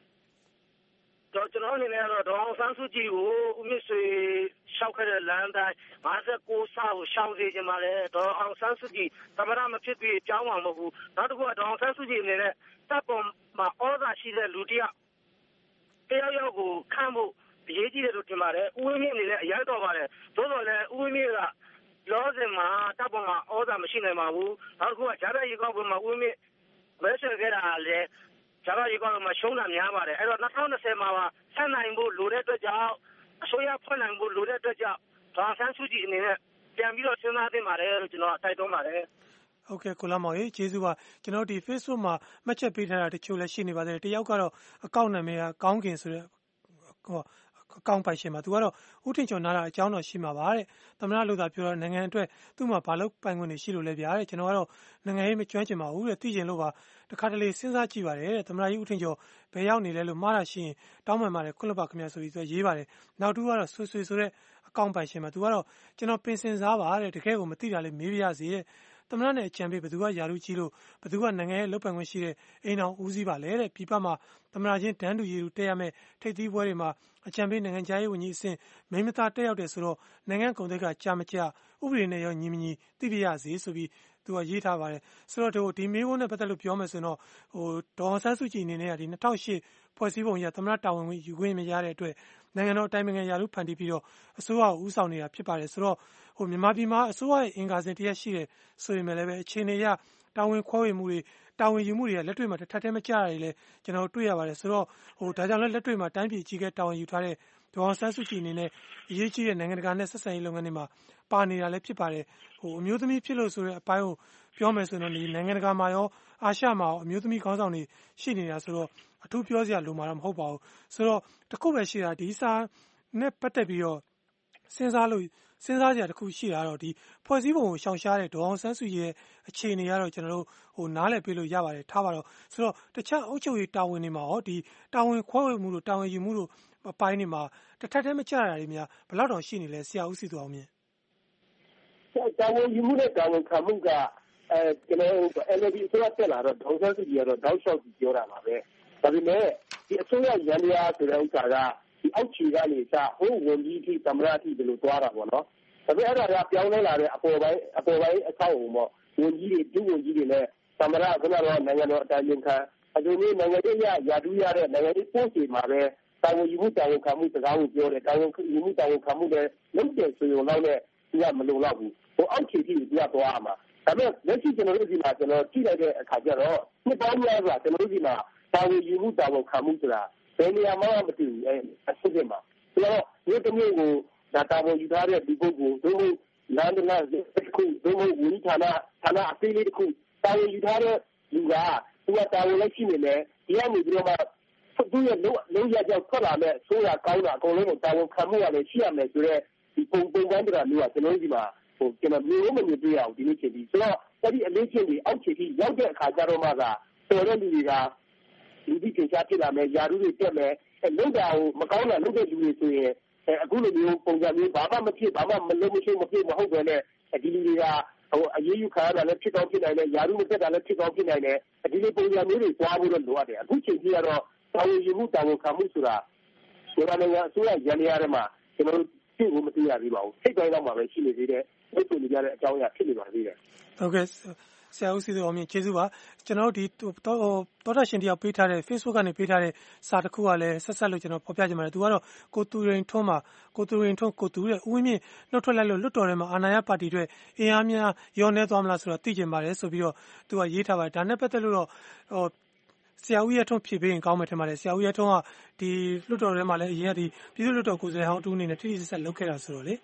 ကျွန်တော်အနေနဲ့ကတော့ဒေါ်အောင်ဆန်းစုကြည်ကိုဦးမြင့်ဆွေရှောက်ခဲ့တဲ့လမ်းတိုင်း59ဆကိုရှောင်စေချင်ပါတယ်ဒေါ်အောင်ဆန်းစုကြည်သမရမဖြစ်ပြီးကြောင်းမှာမဟုတ်ဘူးနောက်တစ်ခုကဒေါ်အောင်ဆန်းစုကြည်အနေနဲ့တပ်ပေါ်မှာဩဇာရှိတဲ့လူတယောက်ကိုခန့်ဖို့အရေးကြီးတယ်လို့ထင်ပါတယ်ဦးဝင်းမြင့်အနေနဲ့အရင်တော်ပါတယ်သို့တော်လည်းဦးဝင်းမြင့်ကလောစင်မှာတပ်ပေါ်မှာဩဇာမရှိနိုင်ပါဘူးနောက်တစ်ခုကဂျာဒရေကောက်ပေါ်မှာဦးဝင်းမြင့်မဲဆွယ်ခဲ့တာလည်းဂျာဒရေကောက်မှာရှုံးတာများပါတယ်အဲ့တော့2020မှာဆက်နိုင်ဖို့လိုတဲ့အတွက်ကြောင့်အစိုးရဖွဲ့နိုင်ဖို့လိုတဲ့အတွက်ကြောင့်ဒေါ်ဆန်းစုကြည်အနေနဲ့ပြန်ပြီးတော့စဉ်းစားသင့်ပါတယ်လို့ကျွန်တော်တိုက်တွန်းပါတယ်ဟုတ်ကဲ့ကိုလာမောင်ကျေးဇူးပါကျွန်တော်ဒီ Facebook မှာမှတ်ချက်ပေးထားတာတချို့လည်းရှိနေပါတယ်တယောက်ကတော့အကောင့်နာမည်ကကောင်းကင်ဆိုတဲ့အကောင့်ပိုင်ရှင်မှာသူကတော့ဦးထင်ကျော်နားတာအကြောင်းတော်ရှိမှာပါတဲ့သမရလို့သာပြောတော့နိုင်ငံအတွက်သူ့မှာဘာလို့ပိုင်ခွင့်တွေရှိလို့လဲဗျာတဲ့ကျွန်တော်ကတော့နိုင်ငံရေးမကျွမ်းကျင်ပါဘူးတဲ့သိကျင်လို့ပါတခါတလေစဉ်းစားကြည့်ပါတယ်တဲ့သမရကြီးဦးထင်ကျော်ဘယ်ရောက်နေလဲလို့မှားတာရှိရင်တောင်းပန်ပါတယ်ခွင့်လွှတ်ပါခင်ဗျာဆိုပြီးသူရေးပါတယ်နောက်တူကတော့ဆွေဆိုတဲ့အကောင့်ပိုင်ရှင်မှာသူကတော့ကျွန်တော်ပင်စင်စားပါတဲ့တကယ်ကိုမသိတာလေးမေးပြရစီတဲ့သမရနဲ့အကြံပေးဘယ်သူကယာရုကြီးလို့ဘယ်သူကနိုင်ငံရဲ့လုပ်ပိုင်ခွင့်ရှိတဲ့အိမ်တော်ဦးစီးပါလဲတဲ့ပြပမှာသမရချင်းတန်းတူရည်တူတက်ရမယ်ထိပ်သီးပွဲတွေမှာအကြံပေးနိုင်ငံသားရေးဝန်ကြီးအဆင့်မိမသားတက်ရောက်တယ်ဆိုတော့နိုင်ငံကုန်တွေကကြာမကြာဥပဒေနဲ့ရောညီမညီသိပြရစီဆိုပြီးသူကရေးထားပါတယ်ဆိုတော့ဒီမေးခွန်းနဲ့ပတ်သက်လို့ပြောမယ်ဆိုတော့ဒေါ်အောင်ဆန်းစုကြည်အနေနဲ့ကဒီ2008ဖွဲ့စည်းပုံအရသမရတာဝန်ယူခွင့်မရတဲ့အတွက်နိုင်ငံတော်အတိုင်ပင်ခံရာထူးဖန်တီးပြီးတော့အစိုးရကိုဦးဆောင်နေတာဖြစ်ပါတယ်ဆိုတော့မြန်မာပြည်မှာအစိုးရရဲ့အင်္ဂါစဉ်တရက်ရှိတယ်ဆိုရင်လည်းပဲအခြေအနေအရတာဝန်ခွဲဝေမှုတွေတာဝန်ယူမှုတွေကလက်တွေ့မှာတစ်ထပ်တည်းမကြရတွေလည်းကျွန်တော်တွေ့ရပါတယ်ဆိုတော့ဒါကြောင့်လည်းလက်တွေ့မှာတိုင်းပြည်ကြီးကတာဝန်ယူထားတဲ့ဒေါ်အောင်ဆန်းစုကြည်အနေနဲ့အရေးကြီးတဲ့နိုင်ငံတကာနဲ့ဆက်ဆံရေးလုပ်ငန်းတွေမှာပါနေတာလည်းဖြစ်ပါတယ်အမျိုးသမီးဖြစ်လို့ဆိုတဲ့အပိုင်းကိုပြောမယ်ဆိုတော့ဒီနိုင်ငံတကာမှာရောအာရှမှာရောအမျိုးသမီးခေါင်းဆောင်တွေရှိနေတာဆိုတော့အထူးပြောစရာလိုမှာတော့မဟုတ်ပါဘူးဆိုတော့တခုပဲရှိတာဒီစာနဲ့ပတ်သက်ပြီးတော့စဉ်းစားစရာတခုရှိတာတော့ဒီဖွဲ့စည်းပုံကိုရှောင်ရှားတဲ့ဒေါ်အောင်ဆန်းစုကြည်ရဲ့အခြေအနေကတော့ကျွန်တော်တို့နားလည်ပေးလို့ရပါတယ်ထားပါတော့ဆိုတော့တခြားအုပ်ချုပ်ရေးတာဝန်တွေမှာရောဒီတာဝန်ခွဲဝေမှုတို့တာဝန်ယူမှုတို့အပိုင်းတွေမှာတစ်ထပ်တည်းမကြရတာတွေများဘယ်လောက်တောင်ရှိနေလဲဆရာဦးစီသူအောင်မြင်တာဝန်ယူမှုနဲ့တာဝန်ခံမှုကကျွန်တော်NLD အစိုးရတက်လာတော့ဒေါ်အောင်ဆန်းစုကြည်ကတော့တောက်လျှောက်ပြောတာပါပဲဒါပေမဲ့ဒီအစိုးရရန်ရာဆိုတဲ့ဥစ္စာကဒီအောက်ခြေကနေစဟိုးဝန်ကြီးထိသမရထိဒီလိုသွားတာပေါ့နော်ဒါပေမဲ့အဲ့ဒါကပြောင်းလဲလာတဲ့အပေါ်ပိုင်းအဆောက်အအုံပေါ့ဝန်ကြီးတွေဒုဝန်ကြီးတွေနဲ့သမရခုနကတော့နိုင်ငံတော်အတိုင်ပင်ခံအကျိုးနဲ့နိုင်ငံရေးရာထူးရတဲ့နိုင်ငံရေးပို့စီမှာပဲတာဝန်ယူမှုတာဝန်ခံမှုစကားကိုပြောတယ်တာဝန်ယူမှုတာဝန်ခံမှုလည်းလုပ်တယ်ဆိုရင်တော့လည်းသူကမလုံလောက်ဘူးအောက်ခြေထိသူကသွားမှာဒါပေမဲ့လက်ရှိကျွန်တော်တို့ဒီမှာကျွန်တော်ကြည့်လိုက်တဲ့အခါကျတော့နှစ်ပေါင်းများစွာကျွန်တော်တို့ဒီမှာတာဝန်ယူမှုတာဝန်ခံမှုဆိုတာဘယ်နေရာမှမတူဘူးအစစ်စစ်မှာဆိုတော့ဒီတမျိုးကိုတာဝန်ယူထားတဲ့ဒီပုဂ္ဂိုလ်တို့လမ်းတစ်ခုတို့ဝန်ကြီးဌာနအသေးလေးတစ်ခုတာဝန်ယူထားတဲ့လူကသူကတာဝန်လည်းရှိနေတယ်ဒီကနေပြီးတော့မှသူ့ရဲ့လုံးရကြောက်ထွက်လာမဲ့ဆိုးရကောင်းတာအကုန်လုံးကိုတာဝန်ခံမှုရလည်းရှိရမယ်ဆိုတော့ဒီပုံပန်းတရားမျိုးကကျွန်တော်ဒီမှာကျွန်တော်မျိုးမတွေ့ရအောင်ဒီနေ့ချိန်ပြီးဆိုတော့အဲ့ဒီအလေးချင်းတွေအောက်ခြေထိရောက်တဲ့အခါကျတော့မှကတော်တဲ့လူတွေကလူကြီးတင်ရှားဖြစ်လာမယ်ယာရုတွေတက်မယ်လုံတာကိုမကောင်းတာလုပ်တဲ့လူတွေဆိုရင်အခုလိုမျိုးပုံစံမျိုးဘာမှမဖြစ်ဘာမှမလုပ်မရှိမဖြစ်မဟုတ်ပဲနဲ့ဒီလူတွေကအရေးယူခံရတာလည်းဖြစ်ကောင်းဖြစ်နိုင်တယ်ယာရုမတက်တာလည်းဖြစ်ကောင်းဖြစ်နိုင်တယ်ဒီလိုပုံစံမျိုးတွေသွားဖို့တော့လိုအပ်တယ်အခုချိန်ကြီးကတော့တာဝန်ယူမှုတာဝန်ခံမှုဆိုတာမြန်မာနိုင်ငံအစိုးရရန်ရထဲမှာကျွန်တော်တို့သိဖို့မသိရသေးပါဘူးစိတ်တိုင်းတော့မှပဲရှိနေသေးတယ်အဲ့လိုနေကြတဲ့အကြောင်းအရာဖြစ်နေပါသေးတယ်ဟုတ်ကဲ့ဆရာဦးစီသူအောင်မြင့်ကျေးဇူးပါကျွန်တော်တို့ဒီသောတာရှင်တယောက်ပေးထားတဲ့ Facebook ကနေပေးထားတဲ့စာတစ်ခုကလည်းဆက်ဆက်လို့ကျွန်တော်ဖော်ပြချင်ပါတယ်သူကတော့ကိုသူရင်ထွန်းမှာကိုသူရင်ထွန်းကိုသူရဲ့ဦးဝင်းမြင့်နှုတ်ထွက်လိုက်လို့လွတ်တော်ထဲမှာအာဏာရပါတီတွေအင်အားများရောနေသွားမလားဆိုတော့သိချင်ပါတယ်ဆိုပြီးတော့သူကရေးထားပါတယ်ဒါနဲ့ပတ်သက်လို့တော့ဆရာဦးရထွန်းဖြေပေးရင်ကောင်းမယ်ထင်ပါတယ်ဆရာဦးရထွန်းကဒီလွတ်တော်ထဲမှာလည်းအရင်ကဒီပြည်သူ့လွတ်တော်ကိုယ်စားလှယ်ဟောင်းတူအနေနဲ့ထိထိဆက်ဆက်လုပ်ခဲ့တာဆိုတော့လေ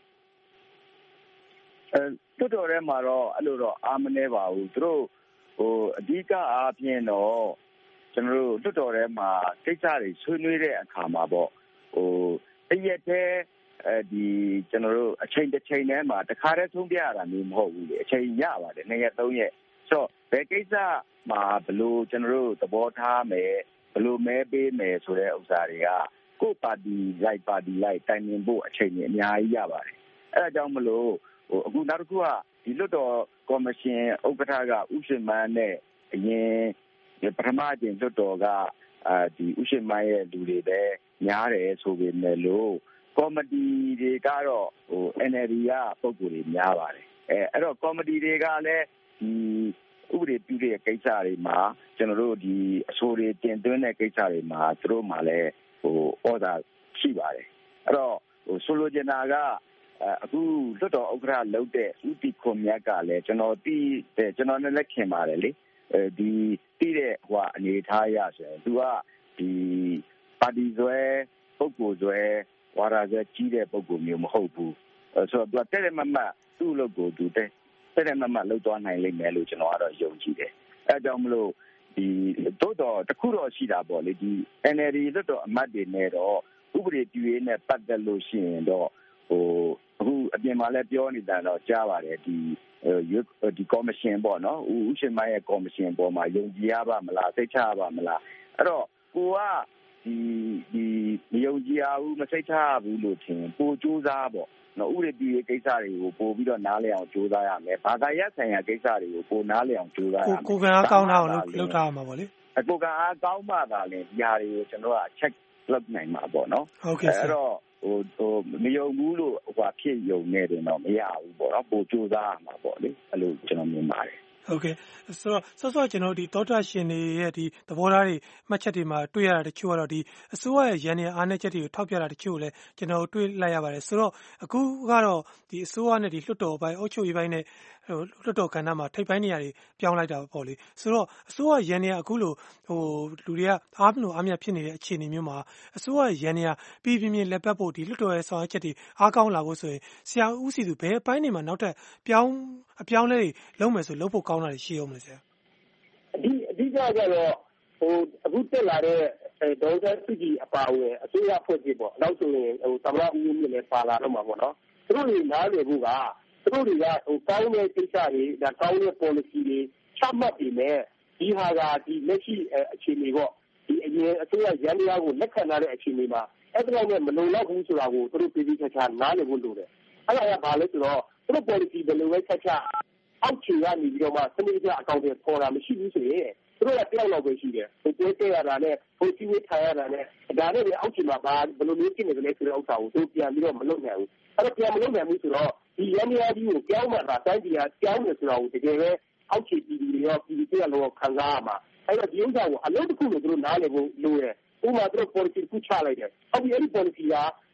လွတ်တော်ထဲမှာတော့အဲ့လိုတော့အားမနေပါဘူးသူတို့အဓိကအားဖြင့်တော့ကျွန်တော်တို့လွတ်တော်ထဲမှာကိစ္စတွေဆွေးနွေးတဲ့အခါမှာပေါ့တရက်တည်းဒီကျွန်တော်တို့အချိန်တစ်ချိန်တည်းမှာတခါတည်းသုံးပြရတာမျိုးမဟုတ်ဘူးလေအချိန်ရပါတယ်2ရက်3ရက်ဆိုတော့ဘယ်ကိစ္စမှာဘလို့ကျွန်တော်တို့သဘောထားမယ်ဘလို့မဲပေးမယ်ဆိုတဲ့ဥစ္စာတွေကကိုယ်ပါတီလိုက်တိုင်ပင်ဖို့အချိန်ကြီးအများကြီးရပါတယ်အဲဒါကြောင့်မလို့အခုနောက်တစ်ခုကဒီလွတ်တော်ကော်မရှင်ဥက္ကဋ္ဌကဥရှင်မန်းနဲ့အရင်ပထမအကြိမ်လွတ်တော်ကဒီဥရှင်မန်းရဲ့လူတွေပဲများတယ်ဆိုပေမဲ့လို့ကော်မတီတွေကတော့NLD ကပုံကိုယ်တွေများပါတယ်အဲ့တော့ကော်မတီတွေကလည်းဒီဥပဒေပြုတဲ့ကိစ္စတွေမှာကျွန်တော်တို့ဒီအဆိုတွေတင်သွင်းတဲ့ကိစ္စတွေမှာသူတို့မှလည်းဩဇာရှိပါတယ်အဲ့တော့ဆိုလိုချင်တာကအခုလွတ်တော်ဥက္ကဋ္ဌလုပ်တဲ့ဦးတီခွန်မြတ်ကလည်းကျွန်တော်နဲ့လက်ခင်ပါတယ်လေဒီတီးတဲ့အနေထားရဆိုရင်သူကဒီပါတီဆွဲပုဂ္ဂိုလ်ဆွဲဝါဒဆွဲကြီးတဲ့ပုဂ္ဂိုလ်မျိုးမဟုတ်ဘူးဆိုတော့သူကတဲ့မမသူ့လုပ်ကိုသူတဲ့မမလှုပ်သွားနိုင်လိမ့်မယ်လို့ကျွန်တော်ကတော့ယုံကြည်တယ်အဲကြောင့်မလို့ဒီတို့တော့တခုတော့ရှိတာပေါ့လေဒီ NLD လွတ်တော်အမတ်တွေနဲ့တော့ဥပဒေပြုရေးနဲ့ပတ်သက်လို့ရှိရင်တော့အခုအပြင်မှာလည်းပြောနေတာတော့ကြားပါတယ်ဒီကော်မရှင်ပေါ့နော်ဦးရှင်မရဲ့ကော်မရှင်ပေါ်မှာယုံကြည်ရပါမလားစိတ်ချရပါမလားအဲ့တော့ကိုကဒီမယုံကြည်ရဘူးမစိတ်ချရဘူးလို့ထင်ပိုကြိုးစားပေါ့နော်ဥပဒေပြုရေးကိစ္စတွေကိုပို့ပြီးတော့နားလည်အောင်ကြိုးစားရမယ်ဘာသာရပ်ဆိုင်ရာကိစ္စတွေကိုပို့နားလည်အောင်ကြိုးစားရမယ်ကိုကံအားကောင်းတာကိုလုပ်ထားရမှာပေါ့လေကိုကံအားကောင်းမှသာလေဒီဟာတွေကိုကျွန်တော်က check လုပ်နိုင်မှာပေါ့နော်ဟုတ်ကဲ့အဲ့တော့မယုံဘူးလို့ဖြစ်ယုံနေတယ်တော့မရဘူးပေါ့နော်ပို့ကြိုးစားရမှာပေါ့လေအဲ့လိုကျွန်တော်မြင်ပါတယ်ဟုတ်ကဲ့ဆိုတော့ဆော့ကျွန်တော်ဒီသောတာရှင်တွေရဲ့ဒီသဘောထားတွေမှတ်ချက်တွေမှာတွေ့ရတာတချို့ကတော့ဒီအစိုးရရဲ့ရန်နေအားနည်းချက်တွေကိုထောက်ပြတာတချို့လည်းကျွန်တော်တွေ့လိုက်ရပါတယ်ဆိုတော့အခုကတော့ဒီအစိုးရနဲ့ဒီလွှတ်တော်ပိုင်းအုပ်ချုပ်ရေးပိုင်းနဲ့လွှတ်တော်ကဏ္ဍမှာထိပ်ပိုင်းနေရာတွေပြောင်းလိုက်တာပေါ့လေဆိုတော့အစိုးရရန်နေအခုလိုလူတွေကအားမလို့အားမြတ်ဖြစ်နေတဲ့အခြေအနေမျိုးမှာအစိုးရရန်နေပြည်ပြင်းပြင်းလက်ပတ်ဖို့ဒီလွှတ်တော်ရဲ့ဆောင်ရွက်ချက်တွေအားကောင်းလာဖို့ဆိုရင်ဆရာဦးစီသူဘယ်အပိုင်းတွေမှာနောက်ထပ်အပြောင်းလဲတွေလုပ်မယ်ဆိုလုပ်ဖို့ကောင်းတာတွေရှိအောင်မလဲဆရာအဓိကကတော့အခုတက်လာတဲ့ဒေါ်စုကြည်အပါအဝင်အစိုးရဖွဲ့စည်းပေါ့နောက်ဆိုရင်သမ္မတဦးဝင်းမြင့်လည်းပါလာတော့မှာပေါ့နော်သူတို့တွေနားလည်ဖို့ကသူတို့တွေကကောင်းတဲ့ကိစ္စတွေဒါကောင်းတဲ့ policy တွေချမှတ်ပြီးမဲ့ဒီဟာကဒီလက်ရှိအခြေအနေပေါ့ဒီအရင်အစိုးရရန်တရားကိုလက်ခံထားတဲ့အခြေအနေမှာအဲ့ဒါနဲ့မလုံလောက်ဘူးဆိုတာကိုသူတို့ပြည်ချာနားလည်ဖို့လိုတယ်အဲ့ဒါကဘာလဲဆိုတော့သူတို့ policy ဘယ်လိုပဲချာအောက်ခြေကနေပြီးတော့မှစနစ်ကျအကောင့်တွေပေါ်တာမရှိဘူးဆိုရင်သူတို့ကတယောက်လောက်ပဲရှိတယ်ဟိုပွဲတက်ရတာနဲ့ဟိုစီးဝေးထိုင်ရတာနဲ့ဒါနဲ့အောက်ခြေမှာဘာဘယ်လိုမျိုးဖြစ်နေကြလဲဆိုတဲ့ဥစ္စာကိုသူပြန်ပြီးတော့မလုပ်နိုင်ဘူးအဲ့တော့ပြန်မလုပ်နိုင်ဘူးဆိုတော့ဒီရန်တရားကြီးကိုကြောင်းမှတာတိုင်းပြည်ကကြောင်းနေဆိုတာကိုတကယ်ပဲအောက်ခြေပြည်သူတွေရောပြည်သူတွေရောခံစားရမှာအဲ့တော့ဒီဥစ္စာကိုအလုပ်တစ်ခုလို့သူတို့နားလည်ဖို့လိုတယ်ဥပမာသူတို့ policy တစ်ခုချလိုက်တယ်ဟုတ်ပြီအဲ့ဒီ policy ကတ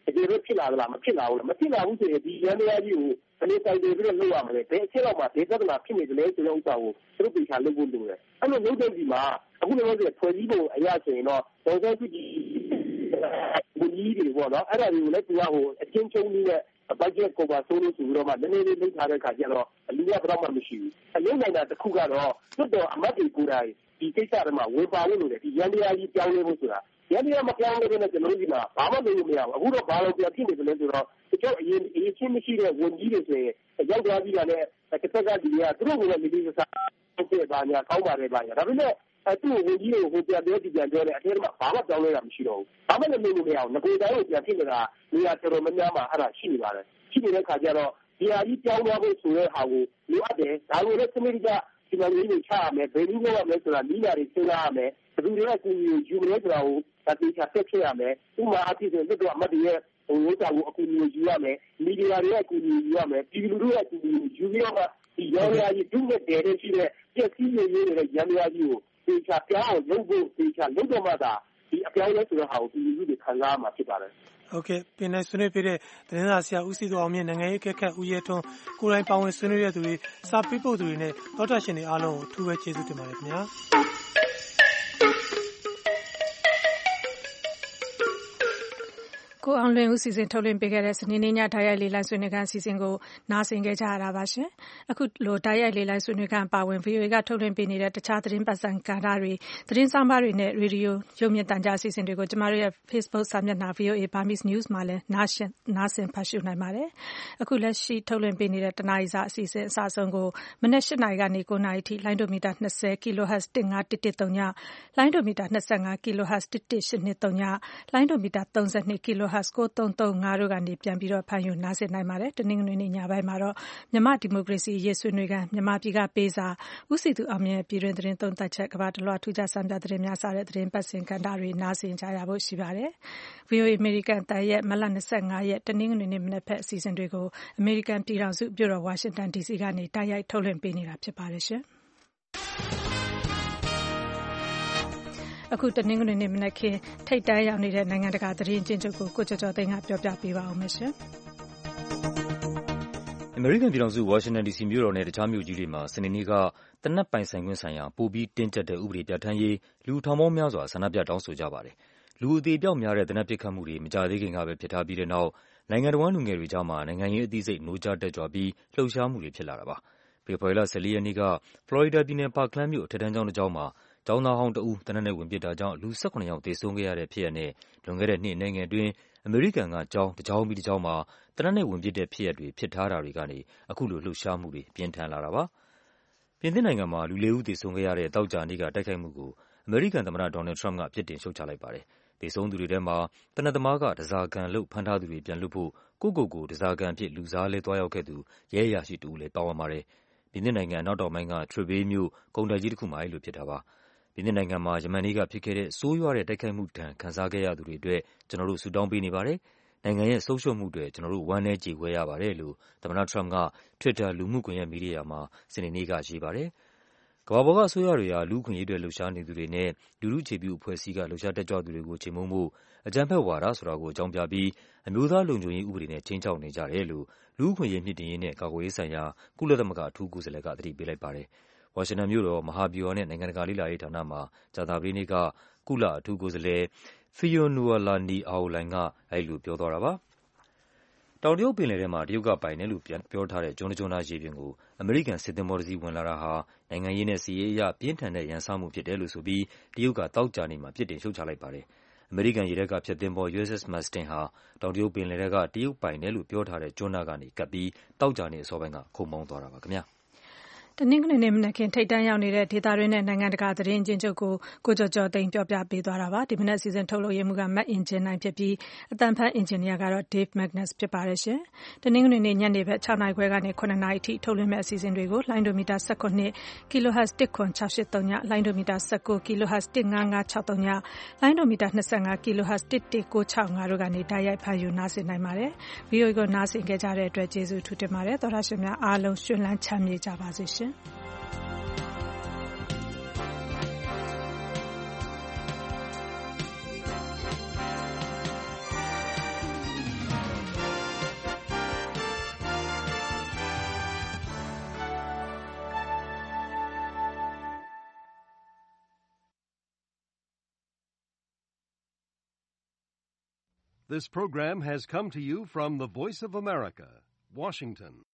ကယ်လို့ဖြစ်လာသလားမဖြစ်လာဘူးလားမဖြစ်လာဘူးဆိုရင်ဒီရန်တရားကြီးကိုဘယ်လိုတိုင်တယ်ပြီးတော့လုပ်ရမလဲဘယ်အချက်လောက်မှာဒေသနာဖြစ်နေတယ်လဲဆိုတဲ့ဥစ္စာကိုသူတို့ပြန်လုပ်ဖို့လိုတယ်အဲ့လိုလုပ်တဲ့ဒီမှာအခုလည်းဆိုဖွဲ့စည်းပုံအရဆိုရင်တော့ဒေါ်စန်းစုကြည်ဘူးကြီးတွေပေါ့နော်အဲ့ဒါတွေကိုလည်းသူကအချင်းချင်းလေးနဲ့ budget cover ဆိုလို့ဆိုတော့မှနည်းနည်းလေးလုပ်ထားတဲ့ခါကျတော့လူကတော့မရှိဘူးအလုံးနိုင်တာတစ်ခုကတော့တွတ်တော်အမတ်တွေကိုယ်တိုင်ဒီကိစ္စတွေမှာဝင်ပါလို့လို့ဒီရန်တရားကြီးပြောင်းလဲဖို့ဆိုတာရန်တရားမပြောင်းလဲဘဲနဲ့ကျွန်တော်တို့ဒီမှာဘာမှလုပ်လို့မရဘူးအခုတော့ဘာလို့ပြန်ဖြစ်နေတယ်လဲဆိုတော့တချို့အရင်ချင်းမရှိတဲ့ဝန်ကြီးတွေဆိုရင်ရောက်သွားပြီးတာနဲ့တစ်ဖက်ကဒီကသူတို့ကလည်းဒီလိုစားတဲ့ဘာညာကောင်းပါတယ်ဘာညာဒါပေမဲ့သူ့ဝန်ကြီးကိုပြန်ပြောတဲ့အထဲမှာဘာမှပြောင်းလဲတာမရှိတော့ဘူးဘာမှလည်းလုပ်လို့မရအောင်ငကိုတိုင်းကိုပြန်ဖြစ်နေတာနေရာတော်တော်များများမှာအဲ့ဒါရှိနေပါတယ်ရှိနေတဲ့ခါကျတော့ဒီဟာကြီးပြောင်းသွားဖို့ဆိုတဲ့ဟာကိုလိုအပ်တယ်ဒါကိုလည်းစနစ်တကျဒီမှာလေးတွေချရမယ်ဘယ်နည်းလုပ်ရမလဲဆိုတာနည်းနာတွေစဉ်းစားရမယ်ဘယ်သူတွေကကူညီယူမလဲဆိုတာကိုဒါတိကျဆက်ဖြစ်ရမယ်ဥပမာအဖြစ်ဆိုလွတ်တော်အမတ်တွေရဲ့ဝိစာကိုအကူအညီယူရမယ်မီဒီယာတွေရဲ့အကူအညီယူရမယ်ပြည်သူလူထုရဲ့အကူအညီယူပြီးတော့ဒီရောင်းရည်ဒုနဲ့တဲတဲ့ရှိတဲ့ပြည့်စည်ရည်တွေရန်ရည်ကြီးကိုတေချာပြောင်းလုပ်ဖို့တေချာလုပ်တော့မှသာဒီအပြောင်းလဲဆိုတဲ့ဟာကိုပြည်သူလူထုတွေခံစားမှာဖြစ်ပါတယ်ဟုတ်ကဲ့ပြင်နိုင်ဆွေးနွေးပြတဲ့သတင်းစာဆရာဦးစီးတော်အောင်မြင့်နိုင်ငံရေးခက်ခက်ဦးရဲထွန်းကိုယ်တိုင်ပါဝင်ဆွေးနွေးရတဲ့သူတွေစာပေးပို့သူတွေနဲ့တောတာရှင်တွေအားလုံးကိုအထူးပဲကျေးဇူးတင်ပါတယ်ခင်ဗျာကိုအောင်လွင်ဦးစီစဉ်ထုတ်လွှင့်ပေးခဲ့တဲ့စနေနေ့ညဓာတ်ရိုက်လေးလိုင်းဆွေးနွေးခန်းအစီအစဉ်ကိုနားဆင်ခဲ့ကြရတာပါရှင်။အခုလိုဓာတ်ရိုက်လေးလိုင်းဆွေးနွေးခန်းပါဝင် VOA ကထုတ်လွှင့်ပေးနေတဲ့တခြားသတင်းပတ်စံကားတွေသတင်းဆောင်ပါတွေနဲ့ရေဒီယိုရုပ်မြင်သံကြားအစီအစဉ်တွေကိုကျမတို့ရဲ့ Facebook စာမျက်နှာ VOA Burmese News မှာလည်းနားဆင်ဖတ်ရှုနိုင်ပါတယ်။အခုလက်ရှိထုတ်လွှင့်ပေးနေတဲ့တနားရီစာအစီအစဉ်အစအဆုံးကိုမနက်၈ နာရီကနေ9 နာရီထိလိုင်းဒိုမီတာ20 kHz 15113ညလိုင်းဒိုမီတာ25 kHz 11823ညလိုင်းဒိုမီတာ32 kHz 9335တို့ကနေပြန်ပြီးတော့ဖန်ယူနားဆင်နိုင်ပါတယ်။တနင်္ဂနွေနေ့ညပိုင်းမှာတော့မြန်မာဒီမိုကရေစီရေးဆွေးနွေးခန်းမြန်မာပြည်ကပေးစာဦးစီသူအောင်မြင့်ပြည်တွင်သတင်းသုံးသပ်ချက်ကမ္ဘာတလွှာထူးခြားစံပြသတင်းများစတဲ့သတင်းပတ်စဉ်ကဏ္ဍတွေနားဆင်ကြရဖို့ရှိပါတယ်။ VOA American တန်ရဲ့မလ25ရက်တနင်္ဂနွေနေ့မနက်ဖက်အစီအစဉ်တွေကို American ပြည်ထောင်စုမြို့တော် Washington DC ကနေတိုက်ရိုက်ထုတ်လွှင့်ပေးနေတာဖြစ်ပါတယ်ရှင်။အခုတနင်္ဂနွေနေ့မနက်ခင်းထိပ်တန်းရောက်နေတဲ့နိုင်ငံတကာသတင်းကျဉ်းချုပ်ကိုကိုကျော်ကျော်သိန်းကပြောပြပေးပါအောင်ရှင်။ American ပြည်ထောင်စုဝါရှင်တန် DC မြို့တော်နဲ့တခြားမြို့ကြီးတွေမှာစနေနေ့ကသေနတ်ပိုင်ဆိုင်ခွင့်ဆိုင်ရာပိုပြီးတင်းကျပ်တဲ့ဥပဒေပြဋ္ဌာန်းရေးလူထောင်ပေါင်းများစွာဆန္ဒပြတောင်းဆိုကြပါတယ်။လူအသေအပျောက်များတဲ့သေနတ်ပစ်ခတ်မှုတွေမကြာသေးခင်ကပဲဖြစ်ထားပြီးတဲ့နောက်နိုင်ငံတော်ဝန်လူငယ်တွေကြားမှာနိုင်ငံရေးအသိစိတ်နိုးကြားတက်ကြွပြီးလှုပ်ရှားမှုတွေဖြစ်လာတာပါ။ဖေဖော်ဝါရီလ 14 ရက်နေ့ကဖလော်ရီဒါပြည်နယ် Parkland မြို့အထက်တန်းကျောင်းတစ်ကျောင်းမှာကျောင်းသားဟောင်းတဦးသေနတ်နဲ့ဝင်ပစ်တာကြောင့်လူ17 ယောက်သေဆုံးခဲ့ရတဲ့ဖြစ်ရပ်နဲ့လွန်ခဲ့တဲ့နှစ်အနည်းငယ်အတွင်းအမေရိကန်ကကျောင်းတစ်ကျောင်းပြီးတစ်ကျောင်းမှာသေနတ်နဲ့ဝင်ပစ်တဲ့ဖြစ်ရပ်တွေဖြစ်ထားတာတွေကနေအခုလိုလှုပ်ရှားမှုတွေပြင်းထန်လာတာပါ။ပြင်သစ်နိုင်ငံမှာလူ 4 ဦးသေဆုံးခဲ့ရတဲ့သောကြာနေ့ကတိုက်ခိုက်မှုကိုအမေရိကန်သမ္မတဒေါ်နယ်လ်ဒ် ထရမ့်ပ်ကပြစ်တင်ရှုတ်ချလိုက်ပါတယ်။သေဆုံးသူတွေထဲမှာသေနတ်သမားကဓားစာခံလုပ်ဖမ်းထားသူတွေပြန်လွှတ်ဖို့ကိုယ့်ဓားစာခံအဖြစ်လူစားလဲသွားရောက်ခဲ့သူရဲအရာရှိတဦးလည်းပါဝင်ပါတယ်။ပြင်သစ်နိုင်ငံအနောက်တောင်ပိုင်းက Trebeil မြို့ကုန်တိုက်ကြီးတစ်ခုမှာအဲဒီလိုဖြစ်တာပါ။ပြင်သစ်နိုင်ငံမှာယမန်နေ့ကဖြစ်ခဲ့တဲ့ဆိုးရွားတဲ့တိုက်ခိုက်မှုဒဏ်ခံစားခဲ့ရသူတွေအတွက်ကျနော်တို့ဆုတောင်းပေးနေပါတယ်။နိုင်ငံရဲ့ဆုံးရှုံးမှုအတွက်ကျနော်တို့ဝမ်းနည်းကြေကွဲရပါတယ်လို့သမ္မတထရမ့်ပ်က Twitter လူမှုကွန်ရက်မီဒီယာမှာစနေနေ့ကရေးပါတယ်။ကမ္ဘာပေါ်ကအစိုးရတွေဟာလူ့အခွင့်အရေးအတွက်လှုပ်ရှားနေသူတွေနဲ့လူထုအခြေပြုအဖွဲ့အစည်းကလှုပ်ရှားတက်ကြွသူတွေကိုချေမှုန်းဖို့အကြမ်းဖက်ဝါဒဆိုတာကိုအကြောင်းပြပြီးအမျိုးသားလုံခြုံရေးဥပဒေနဲ့ခြိမ်းခြောက်နေကြတယ်လို့လူ့အခွင့်အရေးမြှင့်တင်ရေးနဲ့ကာကွယ်ရေးဆိုင်ရာကုလသမဂ္ဂအထူးကိုယ်စားလှယ်ကသတိပေးလိုက်ပါတယ်။ဝါရှင်တန်မြို့တော်မဟာဗျူဟာနဲ့နိုင်ငံတကာလေ့လာရေးဌာနမှာကြာသပတေးနေ့ကကုလအထူးကိုယ်စားလှယ် Fionnulani Aounlan ကအဲဒီလိုပြောသွားတာပါ။တောင်တရုတ်ပင်လယ်ထဲမှာတရုတ်ကပိုင်တယ်လို့ပြောထားတဲ့ကျွန်းတစ်ကျွန်းသားရေပြင်ကိုအမေရိကန်စစ်သင်္ဘောတစ်စီးဝင်လာတာဟာနိုင်ငံရေးနဲ့စစ်ရေးအရပြင်းထန်တဲ့ရန်စမှုဖြစ်တယ်လို့ဆိုပြီးတရုတ်ကသောကြာနေ့မှာပြစ်တင်ရှုတ်ချလိုက်ပါတယ်။အမေရိကန်ရေတပ်ကဖျက်သင်္ဘော USS Mustin ဟာတောင်တရုတ်ပင်လယ်ထဲကတရုတ်ပိုင်တယ်လို့ပြောထားတဲ့ကျွန်းနားကနေကပ်ပြီးသောကြာနေ့အစောပိုင်းကခုတ်မောင်းသွားတာပါခင်ဗျာ။တနင်္ဂနွေနေ့မနက်ခင်းထိပ်တန်းရောက်နေတဲ့ဒေသတွင်းနဲ့နိုင်ငံတကာသတင်းအကျဉ်းချုပ်ကိုကိုကျော်ကျော်သိန်းပြောပြပေးသွားတာပါဒီမနက်စီစဉ်ထုတ်လုပ်ရမှုကမတ်အင်ဂျင်နိုင်ဖြစ်ပြီးအတန်ဖန်အင်ဂျင်နီယာကတော့ Dave Magnus ဖြစ်ပါတယ်ရှင်တနင်္ဂနွေနေ့ညနေဘက်6 နာရီခွဲကနေ9 နာရီအထိထုတ်လွှင့်မဲ့အစီအစဉ်တွေကိုလိုင်းဒိုမီတာ19 kHz 10683ညလိုင်းဒိုမီတာ19 kHz 15563ညလိုင်းဒိုမီတာ25 kHz 11965တို့ကနေတိုက်ရိုက်ဖန်ယူနားဆင်နိုင်ပါတယ် VOA ကိုနားဆင်ကြတဲ့အတွက်ကျေးဇူးထူးတင်ပါတယ်သောရရှင်များအားလုံးရှင်လန်းချမ်းမြေ့ကြပါစေရှင် This program has come to you from the Voice of America, Washington.